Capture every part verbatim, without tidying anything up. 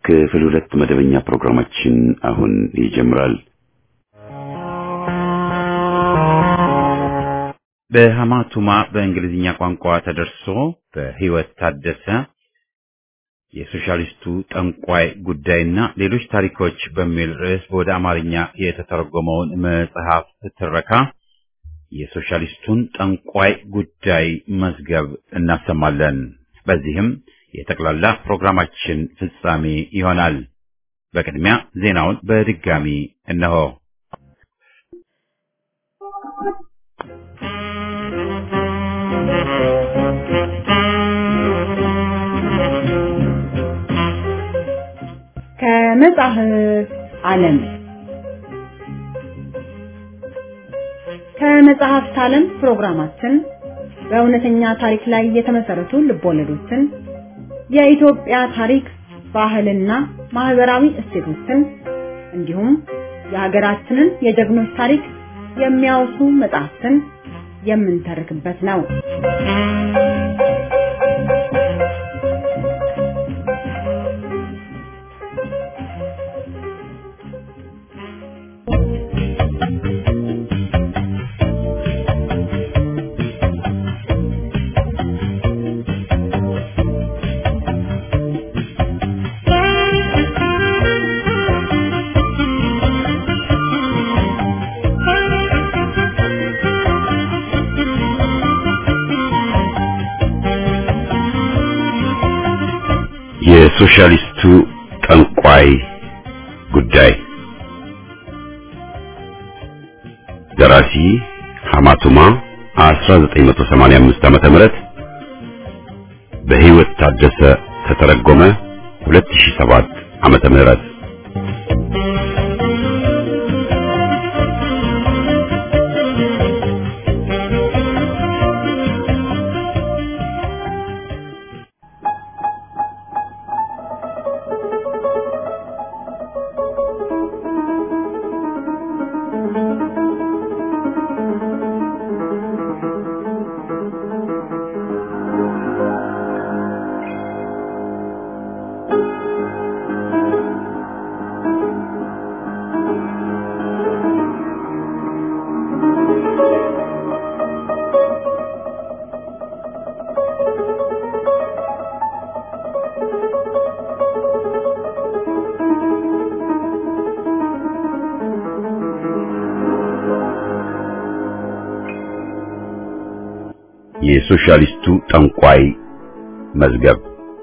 ክፍል ሁለት መደበኛ ፕሮግራማችን አሁን ይጀምራል። በሐማቱማ በእንግሊዝኛ ቋንቋ ተደርሶ በህይወት ታደሰ የሶሻሊስቱ ጠንቋይ ጉዳይና ሌሎች ታሪኮች በሚል ርዕስ ወደ አማርኛ የተተረጎመውን መጽሐፍ ትረካ የሶሻሊስቱን ጠንቋይ ጉዳይ መዝገብ እናሰማለን። በዚህም የጠቅላላ ፕሮግራማችን ፍጻሜ ይሆናል። በቅድሚያ ዜናውን በድጋሚ እነሆ። ከመጽሐፍ ዓለም ከመጽሐፍ ዓለም ፕሮግራማችን በእውነተኛ ታሪክ ላይ የተመሰረቱ ልቦለዶችን፣ የኢትዮጵያ ታሪክ፣ ባህልና ማህበራዊ እሴቶችን እንዲሁም የሀገራችንን የጀግኖች ታሪክ የሚያወሱ መጽሐፍትን የምንተርክበት ነው። የሶሻሊስቱ ጠንቋይ ጉዳይ ደራሲ ሐማቱማ አስራ ዘጠኝ መቶ ሰማንያ አምስት ዓመተ ምህረት በህይወት ታደሰ ተተረጎመ ሁለት ሺህ ሰባት ዓመተ ምህረት የሶሻሊስቱ ጠንቋይ መዝገብ።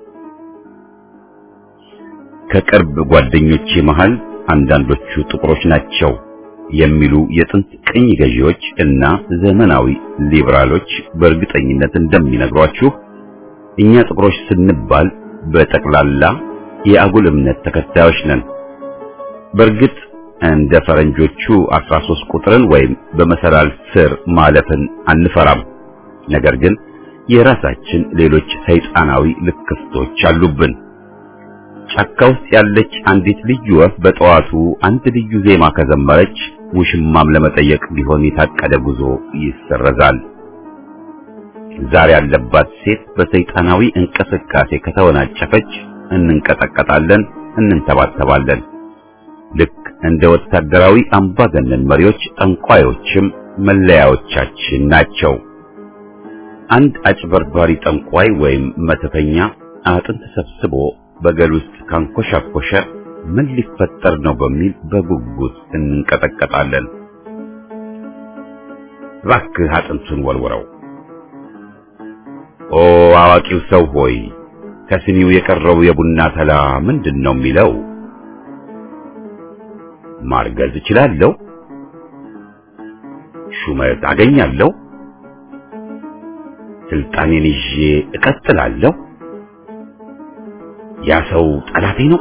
ከቅርብ ጓደኞቼ መሃል አንዳንዶቹ ጥቁሮች ናቸው የሚሉ የጥንት ቅኝ ገዢዎች እና ዘመናዊ ሊበራሎች በእርግጠኝነት እንደሚነግሯችሁ እኛ ጥቁሮች ስንባል በጠቅላላ የአጉል እምነት ተከታዮች ነን። በእርግጥ እንደ ፈረንጆቹ አስራ ሶስት ቁጥርን ወይም በመሰላል ስር ማለፍን አንፈራም። ነገር ግን የራሳችን ሌሎች ሰይጣናዊ ልክፍቶች አሉብን። ጫካ ውስጥ ያለች አንዲት ልዩ ወፍ በጠዋቱ አንድ ልዩ ዜማ ከዘመረች ውሽማም ለመጠየቅ ቢሆን የታቀደ ጉዞ ይሰረዛል። ዛሬ ያለባት ሴት በሰይጣናዊ እንቅስቃሴ ከተወናጨፈች እንንቀጠቀጣለን፣ እንንተባተባለን። ልክ እንደ ወታደራዊ አምባገነን መሪዎች ጠንቋዮችም መለያዎቻችን ናቸው። አንድ አጭበርባሪ ጠንቋይ ወይም መተተኛ አጥንት ሰብስቦ በገል ውስጥ ካንኮሻኮሸ ምን ሊፈጠር ነው በሚል በጉጉት እንንቀጠቀጣለን። እባክህ አጥንቱን ወልወረው። ኦ አዋቂው ሰው ሆይ ከስኒው የቀረው የቡና ተላ ምንድነው የሚለው? ማርገዝ እችላለሁ? ሹመት አገኛለሁ? ስልጣኔን ይዤ እቀጥላለሁ? ያ ሰው ጠላቴ ነው?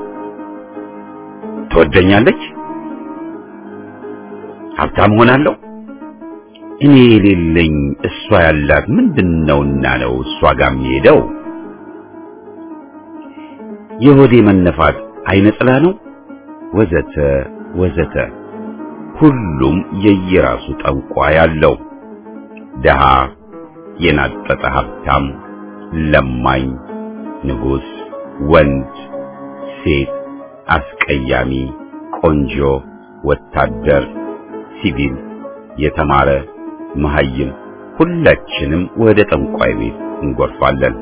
ትወደኛለች? ሀብታም ሆናለሁ? እኔ የሌለኝ እሷ ያላት ምንድነውና ነው እሷ ጋር የሚሄደው? የሆዴ መነፋት አይነጥላ ነው? ወዘተ ወዘተ። ሁሉም የየራሱ ጠንቋይ አለው። ደሃ፣ የናጠጠ ሀብታም፣ ለማኝ፣ ንጉስ፣ ወንድ፣ ሴት፣ አስቀያሚ፣ ቆንጆ፣ ወታደር፣ ሲቪል፣ የተማረ፣ መሐይም ሁላችንም ወደ ጠንቋይ ቤት እንጎርፋለን።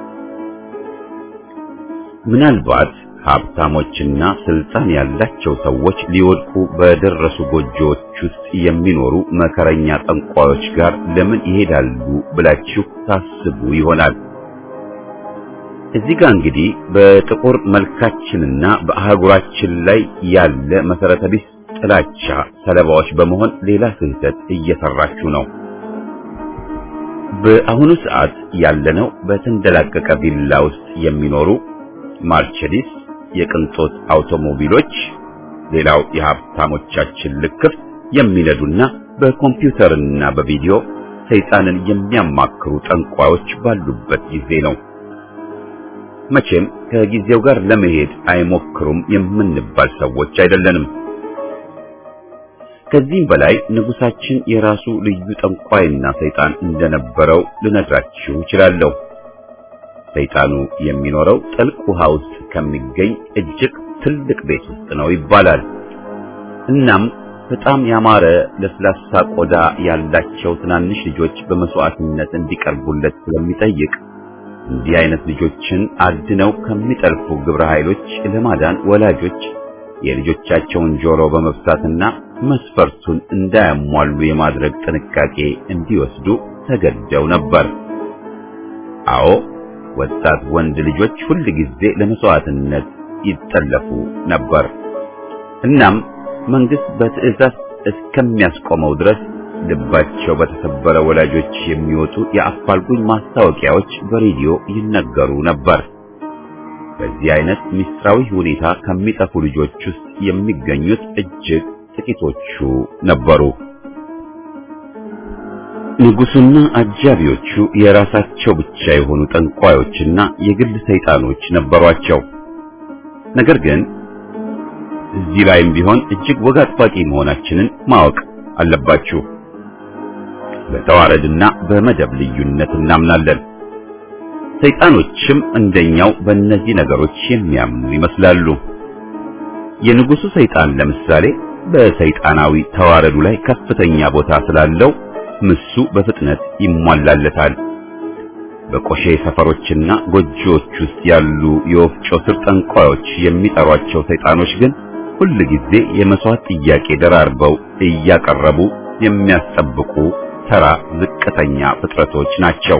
ምናልባት ሀብታሞችና ስልጣን ያላቸው ሰዎች ሊወድቁ በደረሱ ጎጆዎች ውስጥ የሚኖሩ መከረኛ ጠንቋዮች ጋር ለምን ይሄዳሉ ብላችሁ ታስቡ ይሆናል። እዚህ ጋር እንግዲህ በጥቁር መልካችንና በአህጉራችን ላይ ያለ መሰረተ ቢስ ጥላቻ ሰለባዎች በመሆን ሌላ ስህተት እየሰራችሁ ነው። በአሁኑ ሰዓት ያለነው በተንደላቀቀ ቪላ ውስጥ የሚኖሩ ማርቸዲስ የቅንጦት አውቶሞቢሎች፣ ሌላው የሀብታሞቻችን ልክፍ የሚነዱና በኮምፒውተርና በቪዲዮ ሰይጣንን የሚያማክሩ ጠንቋዮች ባሉበት ጊዜ ነው። መቼም ከጊዜው ጋር ለመሄድ አይሞክሩም የምንባል ሰዎች አይደለንም። ከዚህም በላይ ንጉሳችን የራሱ ልዩ ጠንቋይና ሰይጣን እንደነበረው ልነግራችሁ እችላለሁ። ሰይጣኑ የሚኖረው ጥልቅ ውሃ ውስጥ ከሚገኝ እጅግ ትልቅ ቤት ውስጥ ነው ይባላል። እናም በጣም ያማረ ለስላሳ ቆዳ ያላቸው ትናንሽ ልጆች በመስዋዕትነት እንዲቀርቡለት ስለሚጠይቅ እንዲህ አይነት ልጆችን አድነው ከሚጠልፉ ግብረ ኃይሎች ለማዳን ወላጆች የልጆቻቸውን ጆሮ በመፍሳትና መስፈርቱን እንዳያሟሉ የማድረግ ጥንቃቄ እንዲወስዱ ተገደው ነበር። አዎ ወጣት ወንድ ልጆች ሁሉ ጊዜ ለመስዋዕትነት ይጠለፉ ነበር። እናም መንግስት በትዕዛዝ እስከሚያስቆመው ድረስ ልባቸው በተሰበረ ወላጆች የሚወጡ የአፋልጉኝ ማስታወቂያዎች በሬዲዮ ይነገሩ ነበር። በዚህ አይነት ሚስጥራዊ ሁኔታ ከሚጠፉ ልጆች ውስጥ የሚገኙት እጅግ ጥቂቶቹ ነበሩ። ንጉሱና አጃቢዎቹ የራሳቸው ብቻ የሆኑ ጠንቋዮችና የግል ሰይጣኖች ነበሯቸው። ነገር ግን እዚህ ላይም ቢሆን እጅግ ወግ አጥባቂ መሆናችንን ማወቅ አለባችሁ። በተዋረድና በመደብ ልዩነት እናምናለን። ሰይጣኖችም እንደኛው በእነዚህ ነገሮች የሚያምኑ ይመስላሉ። የንጉሱ ሰይጣን ለምሳሌ በሰይጣናዊ ተዋረዱ ላይ ከፍተኛ ቦታ ስላለው ምሱ በፍጥነት ይሟላለታል። በቆሼ ሰፈሮችና ጎጆዎች ውስጥ ያሉ የወፍጮ ስር ጠንቋዮች የሚጠሯቸው ሰይጣኖች ግን ሁሉ ጊዜ የመስዋዕት ጥያቄ ደራርበው እያቀረቡ የሚያስጠብቁ ተራ ዝቅተኛ ፍጥረቶች ናቸው።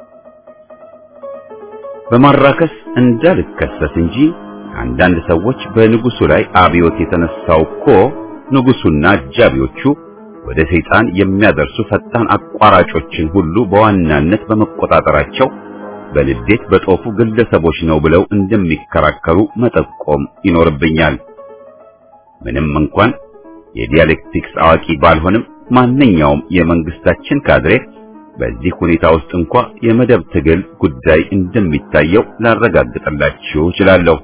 በማራከስ እንዳልከሰስ እንጂ አንዳንድ ሰዎች በንጉሱ ላይ አብዮት የተነሳው እኮ ንጉሱና አጃቢዎቹ ወደ ሰይጣን የሚያደርሱ ፈጣን አቋራጮችን ሁሉ በዋናነት በመቆጣጠራቸው በልዴት በጦፉ ግለሰቦች ነው ብለው እንደሚከራከሩ መጠቆም ይኖርብኛል። ምንም እንኳን የዲያሌክቲክስ አዋቂ ባልሆንም ማንኛውም የመንግስታችን ካድሬ በዚህ ሁኔታ ውስጥ እንኳን የመደብ ትግል ጉዳይ እንደሚታየው ላረጋግጥላችሁ እችላለሁ።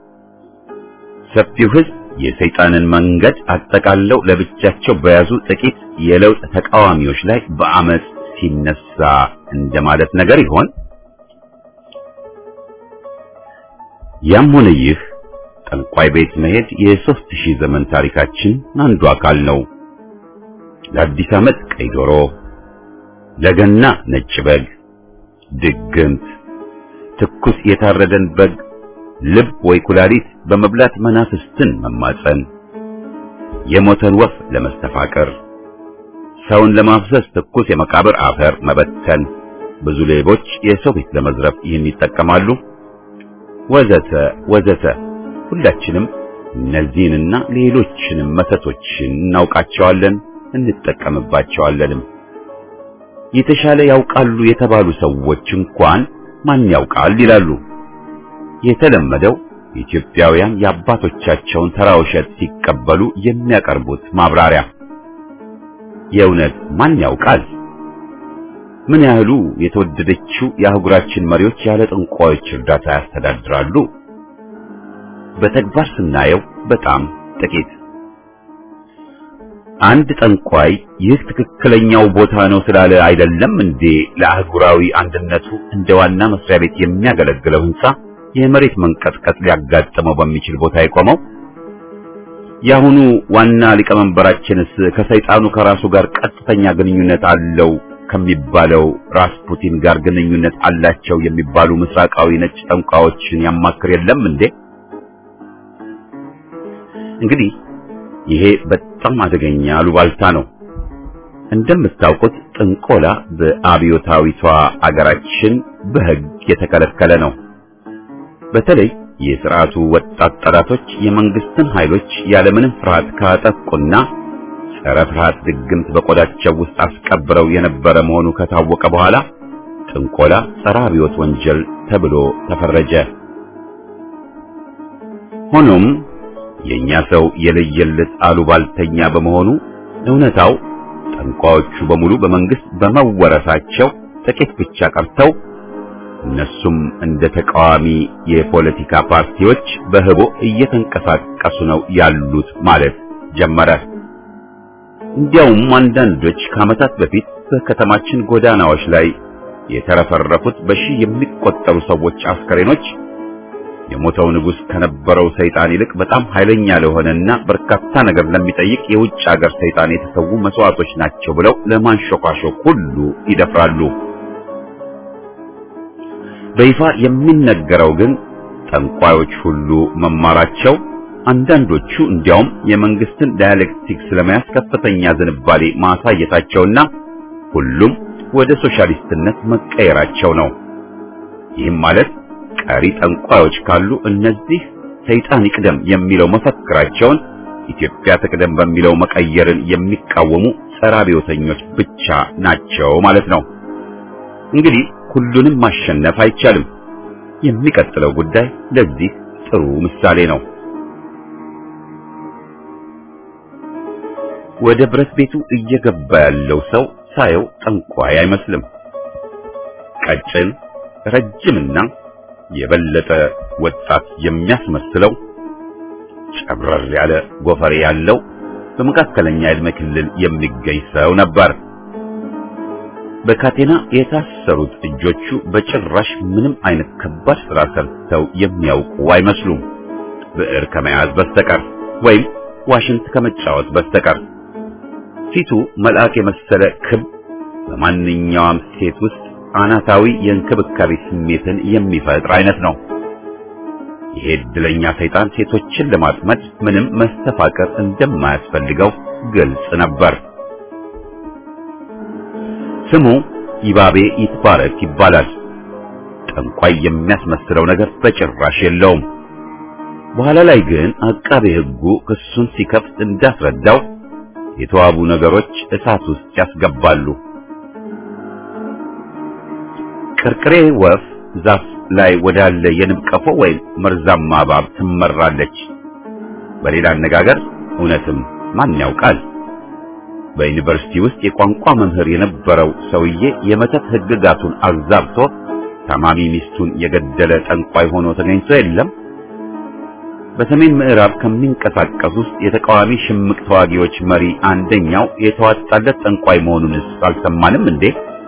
ሰፊው ሕዝብ የሰይጣንን መንገድ አጠቃለው ለብቻቸው በያዙ ጥቂት የለውጥ ተቃዋሚዎች ላይ በአመጽ ሲነሳ እንደማለት ነገር ይሆን? ያም ሆነ ይህ ጠንቋይ ቤት መሄድ የሦስት ሺህ ዘመን ታሪካችን አንዱ አካል ነው። ለአዲስ ዓመት ቀይ ዶሮ፣ ለገና ነጭ በግ፣ ድግምት፣ ትኩስ የታረደን በግ ልብ ወይ ኩላሊት በመብላት መናፍስትን መማጸን፣ የሞተን ወፍ ለመስተፋቀር፣ ሰውን ለማፍሰስ ትኩስ የመቃብር አፈር መበተን፣ ብዙ ሌቦች የሰው ቤት ለመዝረፍ ይህን ይጠቀማሉ፣ ወዘተ ወዘተ። ሁላችንም እነዚህንና ሌሎችንም መተቶችን እናውቃቸዋለን፣ እንጠቀምባቸዋለንም። የተሻለ ያውቃሉ የተባሉ ሰዎች እንኳን ማን ያውቃል ይላሉ። የተለመደው ኢትዮጵያውያን የአባቶቻቸውን ተራ ውሸት ሲቀበሉ የሚያቀርቡት ማብራሪያ። የእውነት ማን ያውቃል? ምን ያህሉ የተወደደችው የአህጉራችን መሪዎች ያለ ጠንቋዮች እርዳታ ያስተዳድራሉ? በተግባር ስናየው በጣም ጥቂት። አንድ ጠንቋይ ይህ ትክክለኛው ቦታ ነው ስላለ አይደለም እንዴ ለአህጉራዊ አንድነቱ እንደ ዋና መስሪያ ቤት የሚያገለግለው ህንጻ የመሬት መንቀጥቀጥ ሊያጋጥመው በሚችል ቦታ የቆመው? ያሁኑ ዋና ሊቀመንበራችንስ ከሰይጣኑ ከራሱ ጋር ቀጥተኛ ግንኙነት አለው ከሚባለው ራስፑቲን ጋር ግንኙነት አላቸው የሚባሉ ምስራቃዊ ነጭ ጠንቋዮችን ያማክር የለም እንዴ? እንግዲህ ይሄ በጣም አደገኛ አሉባልታ ነው። እንደምታውቁት ጥንቆላ በአብዮታዊቷ አገራችን በሕግ የተከለከለ ነው። በተለይ የሥርዓቱ ወጣት ጠላቶች የመንግስትን ኃይሎች ያለምንም ፍርሃት ካጠቁና ጸረ ፍርሃት ድግምት በቆዳቸው ውስጥ አስቀብረው የነበረ መሆኑ ከታወቀ በኋላ ጥንቆላ ጸረ አብዮት ወንጀል ተብሎ ተፈረጀ። ሆኖም የኛ ሰው የለየለት አሉባልተኛ በመሆኑ እውነታው ጠንቋዮቹ በሙሉ በመንግስት በመወረሳቸው ጥቂት ብቻ ቀርተው እነሱም እንደ ተቃዋሚ የፖለቲካ ፓርቲዎች በህቦ እየተንቀሳቀሱ ነው ያሉት ማለት ጀመረ። እንዲያውም አንዳንዶች ከዓመታት በፊት በከተማችን ጎዳናዎች ላይ የተረፈረፉት በሺህ የሚቆጠሩ ሰዎች አስከሬኖች የሞተው ንጉስ ከነበረው ሰይጣን ይልቅ በጣም ኃይለኛ ለሆነና በርካታ ነገር ለሚጠይቅ የውጭ ሀገር ሰይጣን የተሰዉ መስዋዕቶች ናቸው ብለው ለማንሾካሾክ ሁሉ ይደፍራሉ። በይፋ የሚነገረው ግን ጠንቋዮች ሁሉ መማራቸው፣ አንዳንዶቹ እንዲያውም የመንግስትን ዳያሌክቲክስ ለመያዝ ከፍተኛ ዝንባሌ ማሳየታቸውና ሁሉም ወደ ሶሻሊስትነት መቀየራቸው ነው። ይህም ማለት ቀሪ ጠንቋዮች ካሉ እነዚህ ሰይጣን ይቅደም የሚለው መፈክራቸውን ኢትዮጵያ ትቅደም በሚለው መቀየርን የሚቃወሙ ጸረ አብዮተኞች ብቻ ናቸው ማለት ነው። እንግዲህ ሁሉንም ማሸነፍ አይቻልም። የሚቀጥለው ጉዳይ ለዚህ ጥሩ ምሳሌ ነው። ወደ ብረት ቤቱ እየገባ ያለው ሰው ሳየው ጠንቋይ አይመስልም። ቀጭን፣ ረጅምና የበለጠ ወጣት የሚያስመስለው ጨብረር ያለ ጎፈሬ ያለው በመካከለኛ ዕድሜ ክልል የሚገኝ ሰው ነበር። በካቴና የታሰሩት እጆቹ በጭራሽ ምንም አይነት ከባድ ስራ ሰርተው የሚያውቁ አይመስሉም፣ ብዕር ከመያዝ በስተቀር ወይም ዋሽንት ከመጫወት በስተቀር። ፊቱ መልአክ የመሰለ ክብ በማንኛውም ሴት ውስጥ አናታዊ የእንክብካቤ ስሜትን የሚፈጥር አይነት ነው። ይሄ ዕድለኛ ሰይጣን ሴቶችን ለማጥመድ ምንም መስተፋቀር እንደማያስፈልገው ግልጽ ነበር። ስሙ ይባቤ ይትባረክ ይባላል። ጠንቋይ የሚያስመስለው ነገር በጭራሽ የለውም። በኋላ ላይ ግን አቃቤ ሕጉ ክሱን ሲከፍት እንዳስረዳው የተዋቡ ነገሮች እሳት ውስጥ ያስገባሉ። ቅርቅሬ ወፍ ዛፍ ላይ ወዳለ የንብ ቀፎ ወይም መርዛማ እባብ ትመራለች። በሌላ አነጋገር እውነትም ማን ያውቃል? በዩኒቨርሲቲ ውስጥ የቋንቋ መምህር የነበረው ሰውዬ የመተት ሕግጋቱን አዛብቶ ታማሚ ሚስቱን የገደለ ጠንቋይ ሆኖ ተገኝቶ የለም? በሰሜን ምዕራብ ከሚንቀሳቀሱ ውስጥ የተቃዋሚ ሽምቅ ተዋጊዎች መሪ አንደኛው የተዋጣለት ጠንቋይ መሆኑንስ አልሰማንም እንዴ?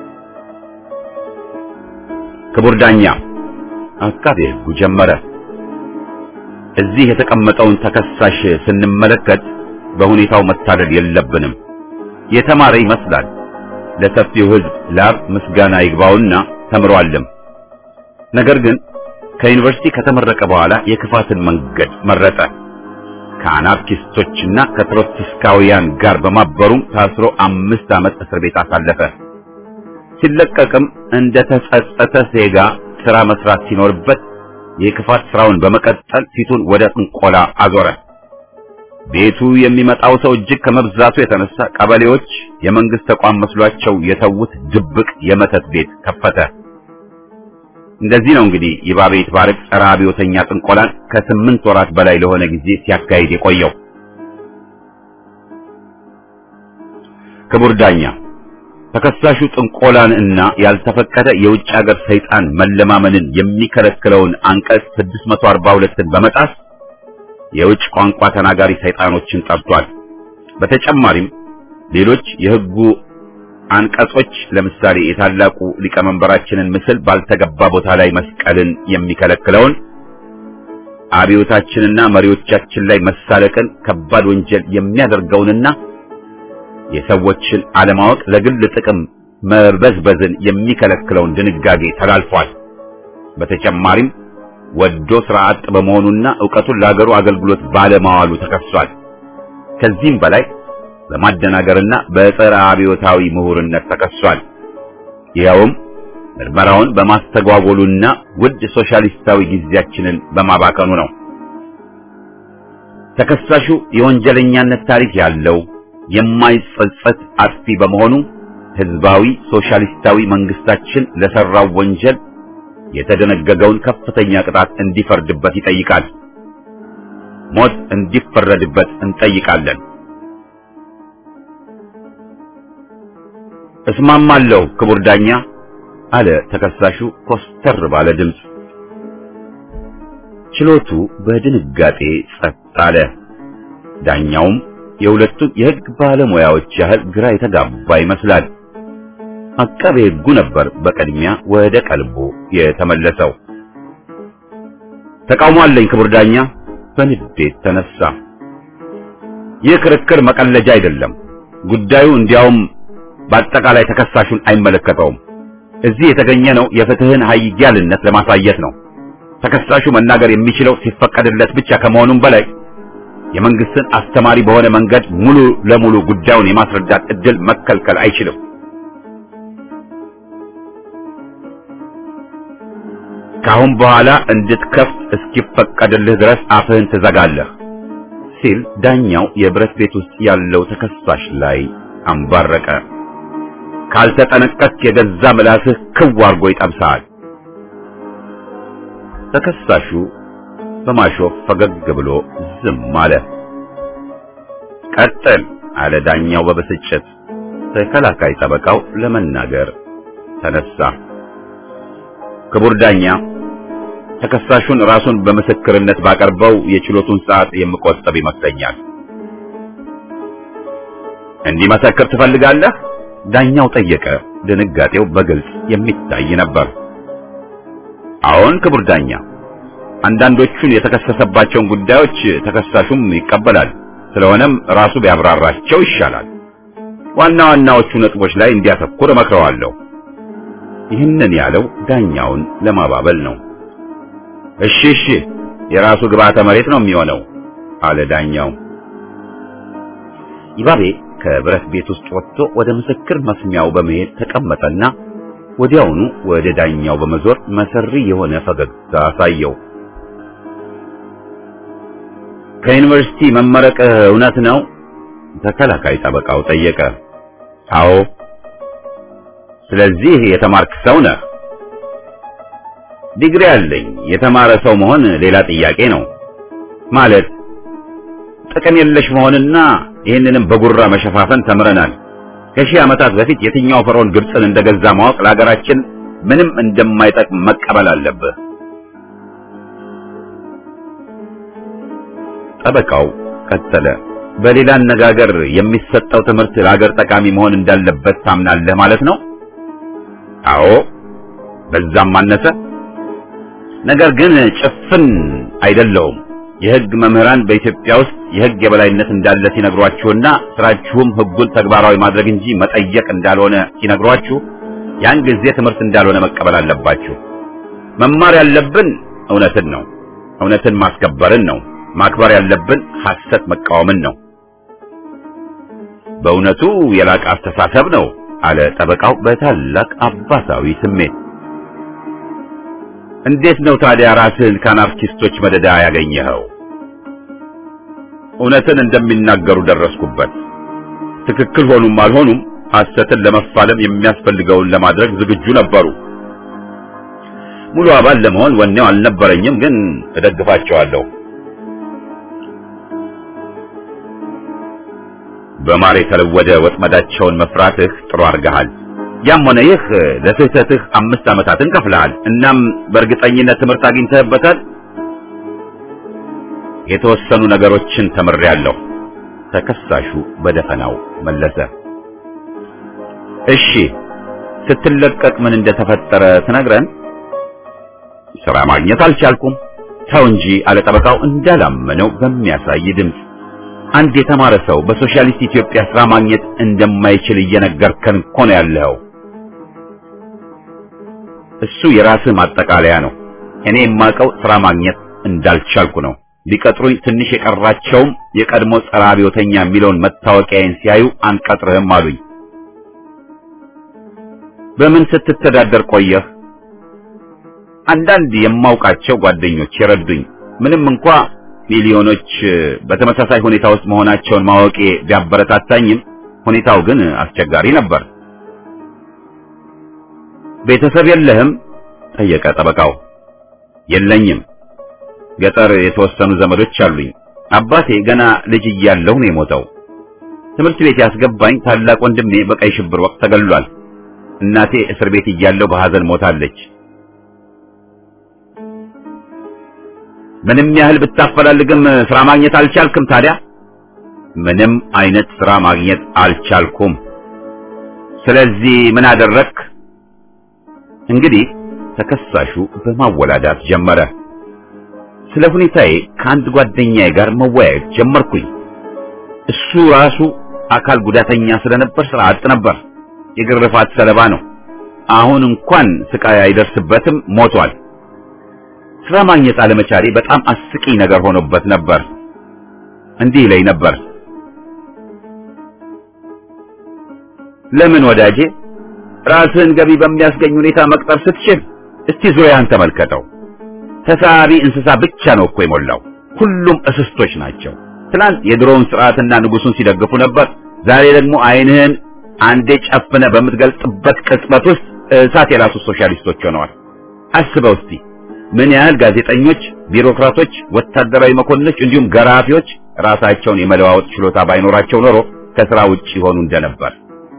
ክቡር ዳኛ፣ አቃቤ ሕጉ ጀመረ። እዚህ የተቀመጠውን ተከሳሽ ስንመለከት በሁኔታው መታለል የለብንም። የተማረ ይመስላል። ለሰፊው ሕዝብ ላብ ምስጋና ይግባውና ተምሯልም። ነገር ግን ከዩኒቨርሲቲ ከተመረቀ በኋላ የክፋትን መንገድ መረጠ። ከአናርኪስቶችና ከትሮትስካውያን ጋር በማበሩም ታስሮ አምስት ዓመት እስር ቤት አሳለፈ። ሲለቀቅም እንደ ተጸጸተ ዜጋ ሥራ መስራት ሲኖርበት የክፋት ሥራውን በመቀጠል ፊቱን ወደ ጥንቆላ አዞረ። ቤቱ የሚመጣው ሰው እጅግ ከመብዛቱ የተነሳ ቀበሌዎች የመንግስት ተቋም መስሏቸው የተውት ድብቅ የመተት ቤት ከፈተ። እንደዚህ ነው እንግዲህ ይባቤ ይትባረክ ጸረ አብዮተኛ ጥንቆላን ከስምንት ወራት በላይ ለሆነ ጊዜ ሲያካሂድ የቆየው። ክቡር ዳኛ፣ ተከሳሹ ጥንቆላን እና ያልተፈቀደ የውጭ ሀገር ሰይጣን መለማመንን የሚከለክለውን አንቀጽ ስድስት መቶ አርባ ሁለትን በመጣስ የውጭ ቋንቋ ተናጋሪ ሰይጣኖችን ጠርቷል። በተጨማሪም ሌሎች የሕጉ አንቀጾች ለምሳሌ የታላቁ ሊቀመንበራችንን ምስል ባልተገባ ቦታ ላይ መስቀልን የሚከለክለውን አብዮታችንና መሪዎቻችን ላይ መሳለቅን ከባድ ወንጀል የሚያደርገውንና የሰዎችን አለማወቅ ለግል ጥቅም መበዝበዝን የሚከለክለውን ድንጋጌ ተላልፏል። በተጨማሪም ወዶ ስርዓት በመሆኑና ዕውቀቱን ለሀገሩ አገልግሎት ባለማዋሉ ተከሷል። ከዚህም በላይ በማደናገርና በጸረ አብዮታዊ ምሁርነት ተከሷል። ይኸውም ምርመራውን በማስተጓጎሉና ውድ ሶሻሊስታዊ ጊዜያችንን በማባከኑ ነው። ተከሳሹ የወንጀለኛነት ታሪክ ያለው የማይጸጸት አጥፊ በመሆኑ ህዝባዊ ሶሻሊስታዊ መንግስታችን ለሰራው ወንጀል የተደነገገውን ከፍተኛ ቅጣት እንዲፈርድበት ይጠይቃል። ሞት እንዲፈረድበት እንጠይቃለን። እስማማለሁ ክቡር ዳኛ አለ ተከሳሹ ኮስተር ባለ ድምፅ። ችሎቱ በድንጋጤ ጸጥ አለ። ዳኛውም የሁለቱም የህግ ባለሙያዎች ያህል ግራ የተጋባ ይመስላል። አቃቤ ሕጉ ነበር በቅድሚያ ወደ ቀልቡ የተመለሰው። ተቃውሞ አለኝ ክቡር ዳኛ በንዴት ተነሳ። ይህ ክርክር መቀለጃ አይደለም። ጉዳዩ እንዲያውም በአጠቃላይ ተከሳሹን አይመለከተውም። እዚህ የተገኘነው የፍትህን ኃያልነት ለማሳየት ነው። ተከሳሹ መናገር የሚችለው ሲፈቀድለት ብቻ ከመሆኑም በላይ የመንግስትን አስተማሪ በሆነ መንገድ ሙሉ ለሙሉ ጉዳዩን የማስረዳት እድል መከልከል አይችልም። ካሁን በኋላ እንድትከፍት እስኪፈቀድልህ ድረስ አፍህን ትዘጋለህ ሲል ዳኛው የብረት ቤት ውስጥ ያለው ተከሳሽ ላይ አንባረቀ። ካልተጠነቀቅ የገዛ ምላስህ ክው አርጎ ይጠብሳል። ተከሳሹ በማሾፍ ፈገግ ብሎ ዝም አለ። ቀጥል አለ ዳኛው በብስጭት። ተከላካይ ጠበቃው ለመናገር ተነሳ። ክቡር ዳኛ ተከሳሹን ራሱን በምስክርነት ባቀርበው የችሎቱን ሰዓት የምቆጥብ ይመስለኛል። እንዲመሰክር ትፈልጋለህ? ዳኛው ጠየቀ። ድንጋጤው በግልጽ የሚታይ ነበር። አዎን ክቡር ዳኛ፣ አንዳንዶቹን የተከሰሰባቸውን ጉዳዮች ተከሳሹም ይቀበላል። ስለሆነም ራሱ ቢያብራራቸው ይሻላል። ዋና ዋናዎቹ ነጥቦች ላይ እንዲያተኩር እመክረዋለሁ። ይህንን ያለው ዳኛውን ለማባበል ነው። እሺ እሺ፣ የራሱ ግብዓተ መሬት ነው የሚሆነው አለ ዳኛው። ይባቤ ከብረት ቤት ውስጥ ወጥቶ ወደ ምስክር መስሚያው በመሄድ ተቀመጠና ወዲያውኑ ወደ ዳኛው በመዞር መሰሪ የሆነ ፈገግታ አሳየው። ከዩኒቨርሲቲ መመረቅ እውነት ነው? ተከላካይ ጠበቃው ጠየቀ። አዎ። ስለዚህ የተማርክ ሰው ነህ? ዲግሪ አለኝ። የተማረ ሰው መሆን ሌላ ጥያቄ ነው። ማለት ጥቅም የለሽ መሆንና ይህንንም በጉራ መሸፋፈን ተምረናል። ከሺህ ዓመታት በፊት የትኛው ፈርዖን ግብፅን እንደገዛ ማወቅ ለሀገራችን ምንም እንደማይጠቅም መቀበል አለብህ። ጠበቃው ቀጠለ። በሌላ አነጋገር የሚሰጠው ትምህርት ለሀገር ጠቃሚ መሆን እንዳለበት ታምናለህ ማለት ነው? አዎ፣ በዛም አነሰ። ነገር ግን ጭፍን አይደለውም። የሕግ መምህራን በኢትዮጵያ ውስጥ የሕግ የበላይነት እንዳለ ሲነግሯችሁና ስራችሁም ሕጉን ተግባራዊ ማድረግ እንጂ መጠየቅ እንዳልሆነ ሲነግሯችሁ ያን ጊዜ ትምህርት እንዳልሆነ መቀበል አለባችሁ። መማር ያለብን እውነትን ነው። እውነትን ማስከበርን ነው። ማክበር ያለብን ሐሰት መቃወምን ነው። በእውነቱ የላቀ አስተሳሰብ ነው አለ ጠበቃው በታላቅ አባታዊ ስሜት። እንዴት ነው ታዲያ ራስህን ከአናርኪስቶች መደዳ ያገኘኸው? እውነትን እንደሚናገሩ ደረስኩበት። ትክክል ሆኑም አልሆኑም ሐሰትን ለመፋለም የሚያስፈልገውን ለማድረግ ዝግጁ ነበሩ። ሙሉ አባል ለመሆን ወኔው አልነበረኝም፣ ግን እደግፋቸዋለሁ። በማር የተለወደ ወጥመዳቸውን መፍራትህ ጥሩ አድርገሃል። ያም ሆነ ይህ ለስህተትህ አምስት ዓመታትን ከፍለሃል። እናም በእርግጠኝነት ትምህርት አግኝተህበታል። የተወሰኑ ነገሮችን ተምሬያለሁ። ተከሳሹ በደፈናው መለሰ። እሺ፣ ስትለቀቅ ምን እንደተፈጠረ ትነግረን? ስራ ማግኘት አልቻልኩም። ተው እንጂ አለ ጠበቃው እንዳላመነው በሚያሳይ ድምፅ። አንድ የተማረ ሰው በሶሻሊስት ኢትዮጵያ ስራ ማግኘት እንደማይችል እየነገርከን እኮ ነው ያለው። እሱ የራስህ ማጠቃለያ ነው። እኔ የማውቀው ስራ ማግኘት እንዳልቻልኩ ነው። ሊቀጥሩኝ ትንሽ የቀራቸውም የቀድሞ ጸረ አብዮተኛ የሚለውን መታወቂያዬን ሲያዩ አንቀጥርህም አሉኝ። በምን ስትተዳደር ቆየህ? አንዳንድ የማውቃቸው ጓደኞች የረዱኝ። ምንም እንኳ ሚሊዮኖች በተመሳሳይ ሁኔታ ውስጥ መሆናቸውን ማወቄ ቢያበረታታኝም ሁኔታው ግን አስቸጋሪ ነበር። ቤተሰብ የለህም? ጠየቀ ጠበቃው። የለኝም። ገጠር የተወሰኑ ዘመዶች አሉኝ። አባቴ ገና ልጅ እያለሁ ነው የሞተው። ትምህርት ቤት ያስገባኝ ታላቅ ወንድሜ በቀይ ሽብር ወቅት ተገሏል። እናቴ እስር ቤት እያለሁ በሐዘን ሞታለች። ምንም ያህል ብታፈላልግም ስራ ማግኘት አልቻልክም ታዲያ? ምንም አይነት ስራ ማግኘት አልቻልኩም። ስለዚህ ምን አደረክ? እንግዲህ ተከሳሹ በማወላዳት ጀመረ። ስለ ሁኔታዬ ከአንድ ጓደኛዬ ጋር መወያየት ጀመርኩኝ። እሱ ራሱ አካል ጉዳተኛ ስለነበር ስራ አጥ ነበር። የግርፋት ሰለባ ነው። አሁን እንኳን ስቃይ አይደርስበትም፣ ሞቷል። ስራ ማግኘት አለመቻሌ በጣም አስቂኝ ነገር ሆኖበት ነበር። እንዲህ ላይ ነበር፣ ለምን ወዳጄ ራስህን ገቢ በሚያስገኝ ሁኔታ መቅጠር ስትችል እስቲ ዙሪያን ተመልከተው። ተሳቢ እንስሳ ብቻ ነው እኮ የሞላው። ሁሉም እስስቶች ናቸው። ትናንት የድሮውን ስርዓትና ንጉሱን ሲደግፉ ነበር። ዛሬ ደግሞ አይንህን አንዴ ጨፍነ በምትገልጥበት ቅጽበት ውስጥ እሳት የራሱ ሶሻሊስቶች ሆነዋል። አስበው እስቲ ምን ያህል ጋዜጠኞች፣ ቢሮክራቶች፣ ወታደራዊ መኮንኖች እንዲሁም ገራፊዎች ራሳቸውን የመለዋወጥ ችሎታ ባይኖራቸው ኖሮ ከስራ ውጪ ሆኑ እንደነበር።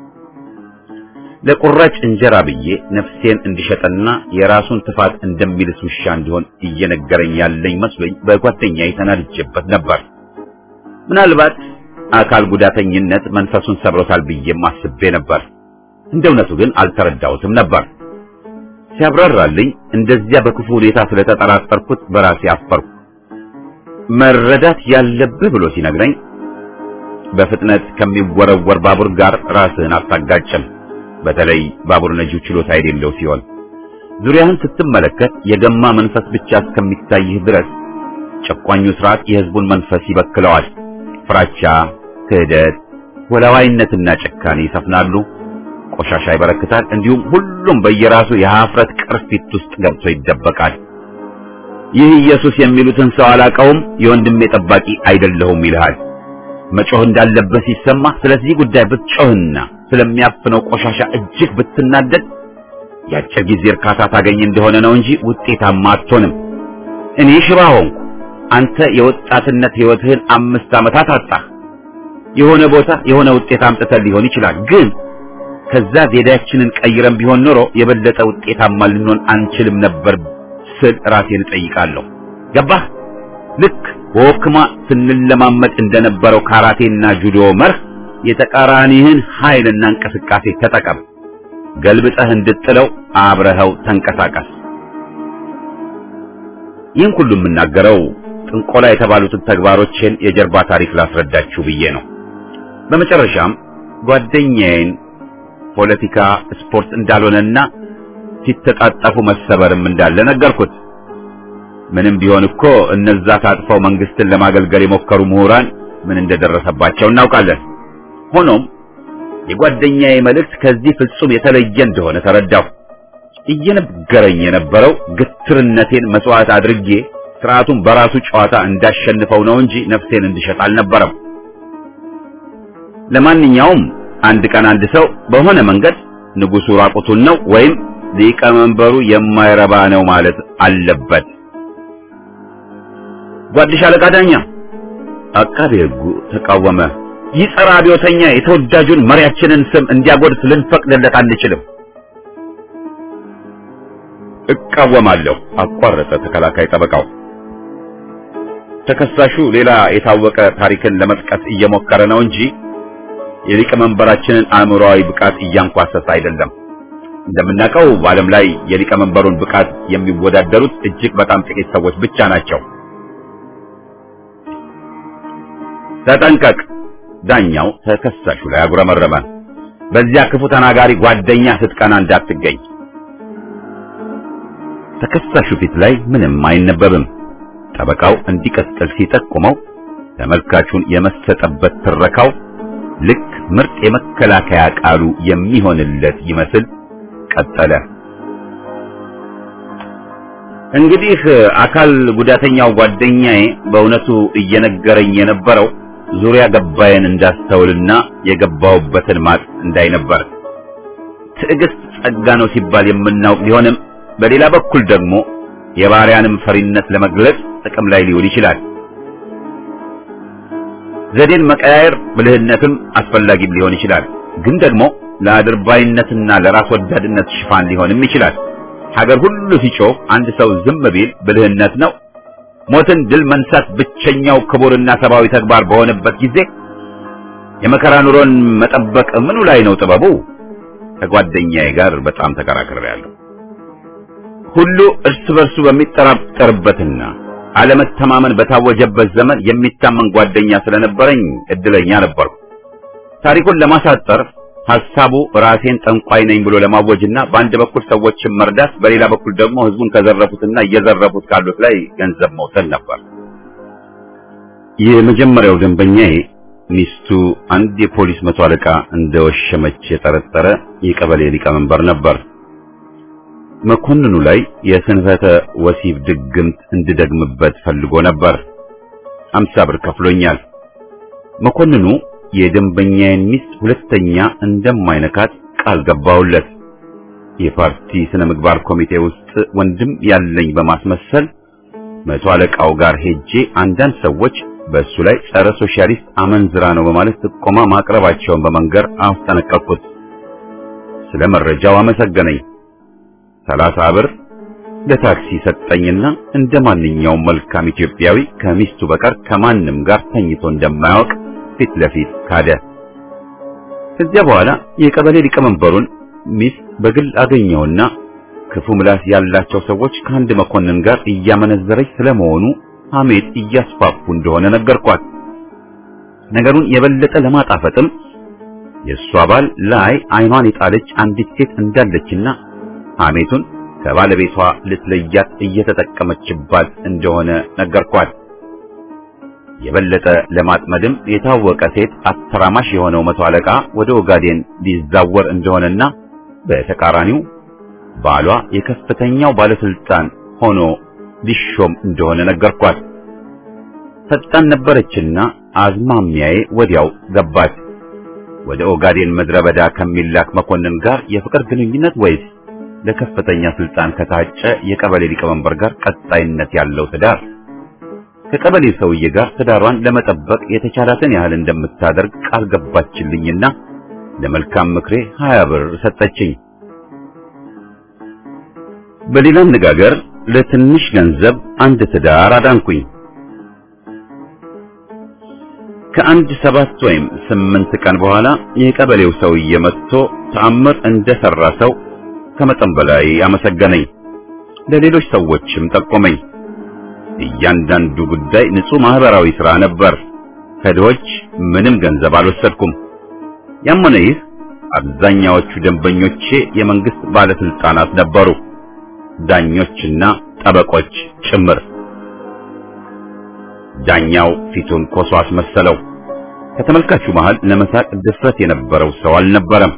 ለቁራጭ እንጀራ ብዬ ነፍሴን እንዲሸጠና የራሱን ጥፋት እንደሚልስ ውሻ እንዲሆን እየነገረኝ ያለኝ መስሎኝ በጓደኛዬ ተናድጄበት ነበር። ምናልባት አካል ጉዳተኝነት መንፈሱን ሰብሮታል ብዬም አስቤ ነበር። እንደውነቱ ግን አልተረዳሁትም ነበር። ሲያብራራልኝ እንደዚያ በክፉ ሁኔታ ስለተጠራጠርኩት በራሴ አፈርኩ። መረዳት ያለብህ ብሎ ሲነግረኝ በፍጥነት ከሚወረወር ባቡር ጋር ራስህን አታጋጭም። በተለይ ባቡር ነጂው ችሎታ የሌለው ሲሆን ዙሪያህን ስትመለከት የገማ መንፈስ ብቻ እስከሚታይህ ድረስ ጨቋኙ ስርዓት የህዝቡን መንፈስ ይበክለዋል። ፍራቻ፣ ክህደት፣ ወላዋይነትና ጭካኔ ይሰፍናሉ። ቆሻሻ ይበረክታል። እንዲሁም ሁሉም በየራሱ የሀፍረት ቅርፊት ውስጥ ገብቶ ይደበቃል። ይህ ኢየሱስ የሚሉትን ሰው አላቀውም፣ የወንድሜ ጠባቂ አይደለሁም ይልሃል። መጮህ እንዳለበት ሲሰማ ስለዚህ ጉዳይ ብትጮህና ስለሚያፍነው ቆሻሻ እጅግ ብትናደድ ያጭር ጊዜ እርካታ ታገኝ እንደሆነ ነው እንጂ ውጤታማ አትሆንም። እኔ ሽባ ሆንኩ፣ አንተ የወጣትነት ህይወትህን አምስት ዓመታት አጣህ። የሆነ ቦታ የሆነ ውጤት አምጥተህ ሊሆን ይችላል፣ ግን ከዛ ዜዳችንን ቀይረን ቢሆን ኖሮ የበለጠ ውጤታማ ልንሆን አንችልም ነበር ስል ራሴን እጠይቃለሁ። ገባህ? ልክ በወክማ ስንለማመጥ እንደነበረው ካራቴና ጁዶ መርህ የተቃራኒህን ኃይልና እንቅስቃሴ ተጠቀም። ገልብጠህ እንድጥለው አብረኸው ተንቀሳቀስ። ይህን ሁሉ የምናገረው ጥንቆላ የተባሉትን ተግባሮችን የጀርባ ታሪክ ላስረዳችሁ ብዬ ነው። በመጨረሻም ጓደኛዬን ፖለቲካ ስፖርት እንዳልሆነና ሲተጣጣፉ መሰበርም እንዳለ ነገርኩት። ምንም ቢሆን እኮ እነዛ ታጥፈው መንግስትን ለማገልገል የሞከሩ ምሁራን ምን እንደደረሰባቸው እናውቃለን። ሆኖም የጓደኛዬ መልእክት ከዚህ ፍጹም የተለየ እንደሆነ ተረዳሁ። እየነገረኝ የነበረው ግትርነቴን መስዋዕት አድርጌ ስርዓቱን በራሱ ጨዋታ እንዳሸንፈው ነው እንጂ ነፍሴን እንድሸጥ አልነበረም። ለማንኛውም አንድ ቀን አንድ ሰው በሆነ መንገድ ንጉሱ ራቁቱን ነው ወይም ሊቀመንበሩ የማይረባ ነው ማለት አለበት። ጓድሽ አለቃ ዳኛ፣ አቃቤ ሕጉ ተቃወመ። ይህ ጸረ አብዮተኛ የተወዳጁን መሪያችንን ስም እንዲያጎድፍ ልንፈቅድለት አንችልም። እቃወማለሁ፣ አቋረጠ ተከላካይ ጠበቃው። ተከሳሹ ሌላ የታወቀ ታሪክን ለመጥቀስ እየሞከረ ነው እንጂ የሊቀመንበራችንን አእምሮአዊ ብቃት እያንኳሰሰ አይደለም። እንደምናውቀው በዓለም ላይ የሊቀመንበሩን ብቃት የሚወዳደሩት እጅግ በጣም ጥቂት ሰዎች ብቻ ናቸው። ተጠንቀቅ! ዳኛው ተከሳሹ ላይ አጉረመረመ። በዚያ ክፉ ተናጋሪ ጓደኛ ስትቀና እንዳትገኝ። ተከሳሹ ፊት ላይ ምንም አይነበብም። ጠበቃው እንዲቀጥል ሲጠቁመው ተመልካቹን የመሰጠበት ትረካው ልክ ምርጥ የመከላከያ ቃሉ የሚሆንለት ይመስል ቀጠለ። እንግዲህ አካል ጉዳተኛው ጓደኛዬ በእውነቱ እየነገረኝ የነበረው ዙሪያ ገባዬን እንዳስተውልና የገባውበትን ማጥ እንዳይነበር። ትዕግስት ጸጋ ነው ሲባል የምናውቅ ቢሆንም በሌላ በኩል ደግሞ የባሪያንም ፈሪነት ለመግለጽ ጥቅም ላይ ሊውል ይችላል። ዘዴን መቀያየር ብልህነትም አስፈላጊም ሊሆን ይችላል። ግን ደግሞ ለአድርባይነትና ለራስ ወዳድነት ሽፋን ሊሆንም ይችላል። ሀገር ሁሉ ሲጮህ አንድ ሰው ዝም ቢል ብልህነት ነው። ሞትን ድል መንሳት ብቸኛው ክቡርና ሰብአዊ ተግባር በሆነበት ጊዜ የመከራ ኑሮን መጠበቅ ምኑ ላይ ነው ጥበቡ? ከጓደኛዬ ጋር በጣም ተከራክሬያለሁ። ሁሉ እርስ በርሱ በሚጠራጠርበትና አለመተማመን በታወጀበት ዘመን የሚታመን ጓደኛ ስለነበረኝ እድለኛ ነበርኩ። ታሪኩን ለማሳጠር ሐሳቡ ራሴን ጠንቋይ ነኝ ብሎ ለማወጅና በአንድ በኩል ሰዎችን መርዳት፣ በሌላ በኩል ደግሞ ህዝቡን ከዘረፉትና እየዘረፉት ካሉት ላይ ገንዘብ መውሰድ ነበር። የመጀመሪያው ደንበኛዬ ሚስቱ አንድ የፖሊስ መቶ አለቃ እንደወሸመች የጠረጠረ የቀበሌ ሊቀመንበር ነበር። መኮንኑ ላይ የስንፈተ ወሲብ ድግምት እንድደግምበት ፈልጎ ነበር። አምሳ ብር ከፍሎኛል። መኮንኑ የደንበኛዬን ሚስት ሁለተኛ እንደማይነካት ቃል ገባውለት። የፓርቲ ስነ ምግባር ኮሚቴ ውስጥ ወንድም ያለኝ በማስመሰል መቶ አለቃው ጋር ሄጄ አንዳንድ ሰዎች በእሱ ላይ ጸረ ሶሻሊስት አመንዝራ ነው በማለት ጥቆማ ማቅረባቸውን በመንገር አስጠነቀቅኩት። ስለ መረጃው አመሰገነኝ። ሰላሳ ብር ለታክሲ ሰጠኝና እንደማንኛውም መልካም ኢትዮጵያዊ ከሚስቱ በቀር ከማንም ጋር ተኝቶ እንደማያውቅ ፊት ለፊት ካደ። ከዚያ በኋላ የቀበሌ ሊቀመንበሩን ሚስት በግል አገኘውና ክፉ ምላስ ያላቸው ሰዎች ከአንድ መኮንን ጋር እያመነዘረች ስለመሆኑ ሐሜት እያስፋፉ እንደሆነ ነገርኳት። ነገሩን የበለጠ ለማጣፈጥም የእሷ ባል ላይ አይኗን የጣለች አንዲት ሴት እንዳለችና ሐሜቱን ከባለቤቷ ልትለያት እየተጠቀመችባት እንደሆነ ነገርኳት። የበለጠ ለማጥመድም የታወቀ ሴት አተራማሽ የሆነው መቶ አለቃ ወደ ኦጋዴን ሊዛወር እንደሆነና በተቃራኒው ባሏ የከፍተኛው ባለስልጣን ሆኖ ሊሾም እንደሆነ ነገርኳት። ፈጣን ነበረችና አዝማሚያዬ ወዲያው ገባት። ወደ ኦጋዴን ምድረ በዳ ከሚላክ መኮንን ጋር የፍቅር ግንኙነት ወይስ ለከፍተኛ ስልጣን ከታጨ የቀበሌ ሊቀመንበር ጋር ቀጣይነት ያለው ትዳር? ከቀበሌ ሰውዬ ጋር ትዳሯን ለመጠበቅ የተቻላትን ያህል እንደምታደርግ ቃል ገባችልኝና ለመልካም ምክሬ ሀያ ብር ሰጠችኝ። በሌላ አነጋገር ለትንሽ ገንዘብ አንድ ትዳር አዳንኩኝ። ከአንድ ሰባት ወይም ስምንት ቀን በኋላ የቀበሌው ሰውዬ መጥቶ ተአምር እንደሰራ ሰው ከመጠን በላይ አመሰገነኝ። ለሌሎች ሰዎችም ጠቆመኝ። እያንዳንዱ ጉዳይ ንጹህ ማህበራዊ ሥራ ነበር። ከድሆች ምንም ገንዘብ አልወሰድኩም። ያም ሆነ ይህ አብዛኛዎቹ ደንበኞቼ የመንግስት ባለስልጣናት ነበሩ፣ ዳኞችና ጠበቆች ጭምር። ዳኛው ፊቱን ኮሶ አስመሰለው። ከተመልካቹ መሃል ለመሳቅ ድፍረት የነበረው ሰው አልነበረም።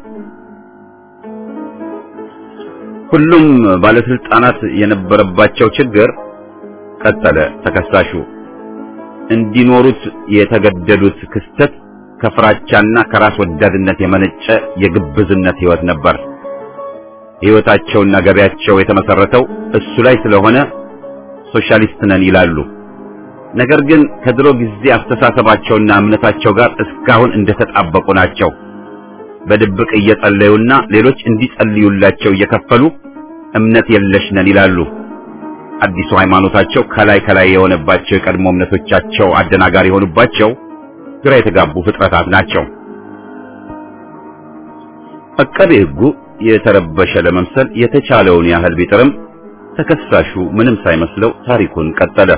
ሁሉም ባለስልጣናት የነበረባቸው ችግር፣ ቀጠለ ተከሳሹ፣ እንዲኖሩት የተገደዱት ክስተት ከፍራቻና ከራስ ወዳድነት የመነጨ የግብዝነት ህይወት ነበር። ህይወታቸውና ገበያቸው የተመሰረተው እሱ ላይ ስለሆነ ሶሻሊስት ነን ይላሉ። ነገር ግን ከድሮ ጊዜ አስተሳሰባቸውና እምነታቸው ጋር እስካሁን እንደተጣበቁ ናቸው። በድብቅ እየጸለዩና ሌሎች እንዲጸልዩላቸው እየከፈሉ እምነት የለሽ ነን ይላሉ። አዲሱ ሃይማኖታቸው ከላይ ከላይ የሆነባቸው የቀድሞ እምነቶቻቸው አደናጋሪ የሆኑባቸው ግራ የተጋቡ ፍጥረታት ናቸው። አቃቤ ሕጉ የተረበሸ ለመምሰል የተቻለውን ያህል ቢጥርም ተከሳሹ ምንም ሳይመስለው ታሪኩን ቀጠለ።